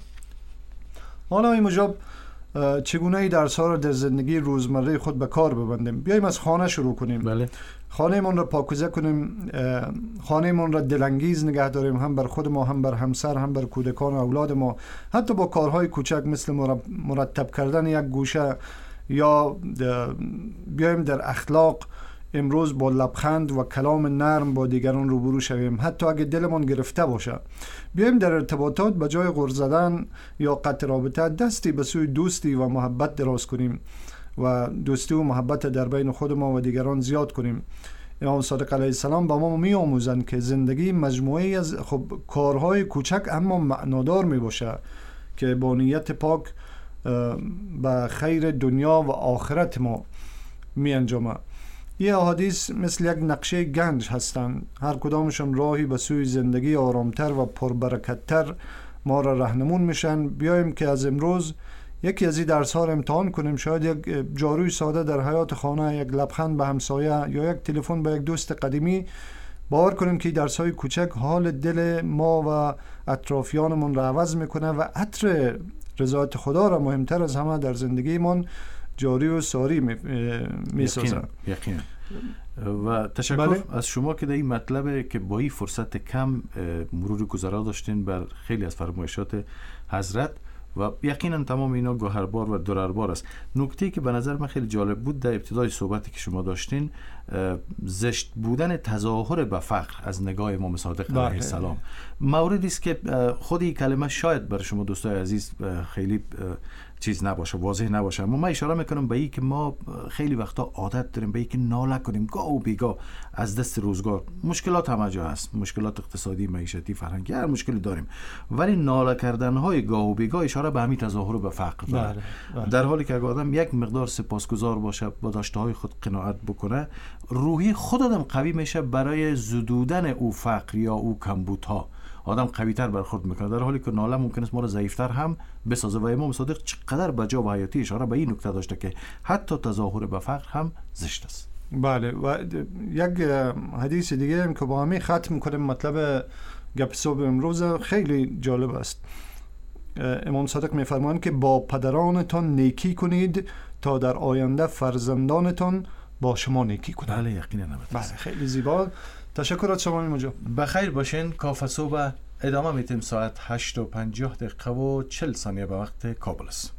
Speaker 14: حالا این مجاب چگونه ای درس ها را در زندگی روزمره خود به کار ببندیم. بیاییم از خانه شروع کنیم. بله. خانه من را پاکیزه کنیم، خانه من را دلانگیز نگه داریم، هم بر خود ما، هم بر همسر، هم بر کودکان و اولاد ما. حتی با کارهای کوچک مثل مرتب کردن یک گوشه، یا بیایم در اخلاق امروز با لبخند و کلام نرم با دیگران روبرو شویم، حتی اگه دلمون گرفته باشه. بیایم در ارتباطات به جای غر زدن یا قطع رابطه دستی به سوی دوستی و محبت دراز کنیم و دوستی و محبت در بین خود ما و دیگران زیاد کنیم. امام صادق علیه السلام با ما می آموزند که زندگی مجموعی از کارهای کوچک اما معنادار می باشه که با نیت پاک به خیر دنیا و آخرت ما می انجامه. این احادیث مثل یک نقشه گنج هستند، هر کدامشون راهی به سوی زندگی آرامتر و پربرکتتر ما را راهنمون میشن. بیایم که از امروز یکی از این درس ها را امتحان کنیم. شاید یک جاروی ساده در حیات خانه، یک لبخند به همسایه یا یک تلفن به یک دوست قدیمی، باور کنیم که این درس های کوچک حال دل ما و اطرافیانمون را عوض میکنه و عطر رضایت خدا را مهمتر از همه در زندگیمون جاری و ساری میسازه.
Speaker 4: یقینا. و تشکر بله. از شما که در این مطلب که با این فرصت کم مرور گذرا داشتین بر خیلی از فرمایشات حضرت و یقینا تمام اینا گوهربار و درربار است. نکته‌ای که به نظر من خیلی جالب بود در ابتدای صحبتی که شما داشتین، زشت بودن تظاهر به فقر از نگاه امام صادق علیه السلام، موردی است که خود این کلمه شاید برای شما دوستای عزیز خیلی چیز نباشه، واضح نباشه. اما من اشاره میکنم به این که ما خیلی وقتا عادت داریم به این که ناله کنیم گاه و بیگاه از دست روزگار. مشکلات همه جا هست، مشکلات اقتصادی، معیشتی، فرهنگی، هر مشکلی داریم، ولی ناله کردن های گاه و بیگاه اشاره به همین تظاهر به فقر داره. در حالی که اگه آدم یک مقدار سپاسگزار باشه، با داشته های خود قناعت بکنه، روحی خود آدم قوی میشه برای زدودن او فقر یا او کمبود ها. آدم قوی‌تر برخورد میکنه، در حالی که ناله ممکن است ما رو ضعیف‌تر هم بسازه. و امام صادق چقدر بجا و حیاتی اشاره به این نکته داشته که حتی تظاهر به فقر هم زشت است.
Speaker 14: بله. و یک حدیث دیگه هم که با همین ختم کنیم مطلب گپ صبح امروز خیلی جالب است. امام صادق میفرمایند که با پدرانتان نیکی کنید تا در آینده فرزندانتان با شما نیکی کنند.
Speaker 4: بله یقینا.
Speaker 14: بله خیلی زیبا. تشکر از شما میموجا.
Speaker 4: بخیر باشین. کافه صبح ادامه میتیم ساعت 8:50 و 40 ثانیه به وقت کابل است.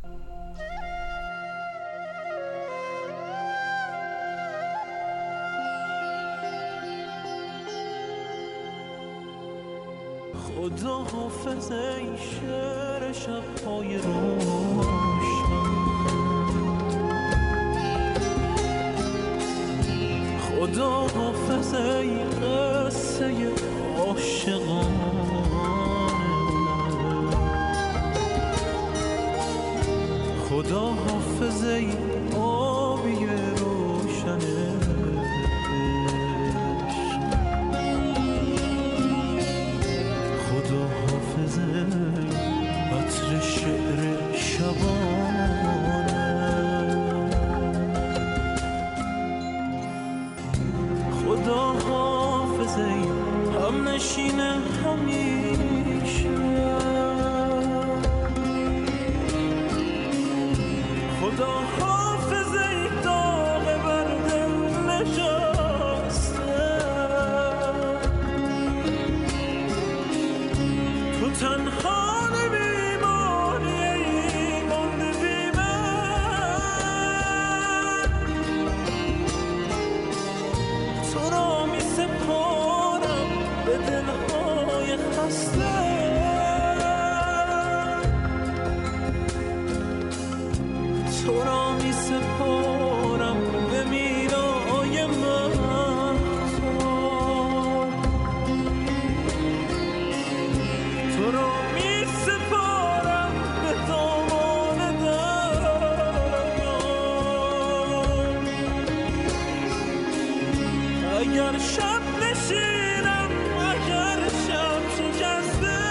Speaker 8: خدا حافظ ای شعر شب‌های روشن، خدا حافظ ای قصه عاشقانه، خدا حافظ ای آبی روشنه، خدا حافظ ای عطر شعر شبانه، خدا حافظ ای هم نشین همیشه، خدا حافظ ای داغ بر دل نشسته، تو تنها نمیمانی ای مانده بی من، تو را می سپارم به دلهای خسته، تو را می سپارم به میرای مهتاب، تو را می سپارم به دامان دریا، اگر شب نشینم، اگر شب شکسته،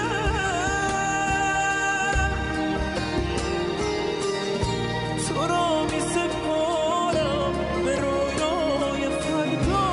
Speaker 8: تو را می سپارم به رویای فردا.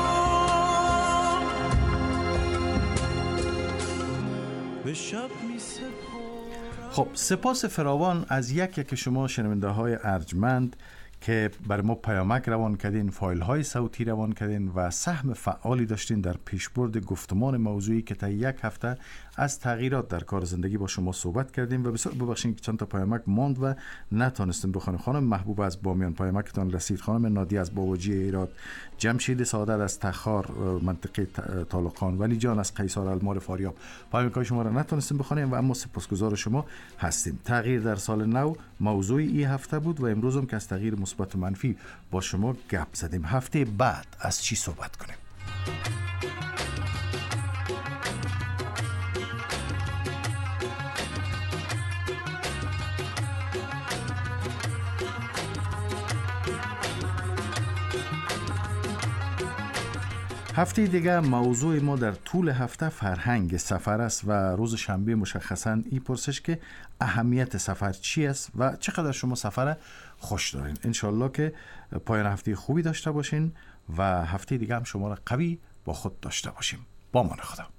Speaker 8: به شب می سپارم.
Speaker 4: خب سپاس فراوان از یک شما شنونده های ارجمند که بر ما پیامک روان کردین، فایل های صوتی روان کردین و سهم فعالی داشتین در پیشبرد گفتمان موضوعی که تا یک هفته از تغییرات در کار زندگی با شما صحبت کردیم. و بسیار ببخشید که چند تا پیامک ماند و نتونستیم بخونیم. خانم محبوب از بامیان پیامکتان رسید، خانم نادی از باوجی ایراد، جمشید سعادت از تخار منطقه طالقان، ولی جان از قیصر المار فاریاب پیامک‌های شما را نتونستیم بخونیم و اما سپاسگزار شما هستیم. تغییر در سال نو موضوع این هفته بود و امروز هم که از تغییر مثبت و منفی با شما گپ زدیم. هفته بعد از چی صحبت کنیم؟ هفته دیگه موضوع ما در طول هفته فرهنگ سفر است و روز شنبه مشخصاً این پرسش که اهمیت سفر چی است و چقدر شما سفر خوش دارین. انشالله که پایان هفته خوبی داشته باشین و هفته دیگه هم شما را قوی با خود داشته باشیم. با امان خدا.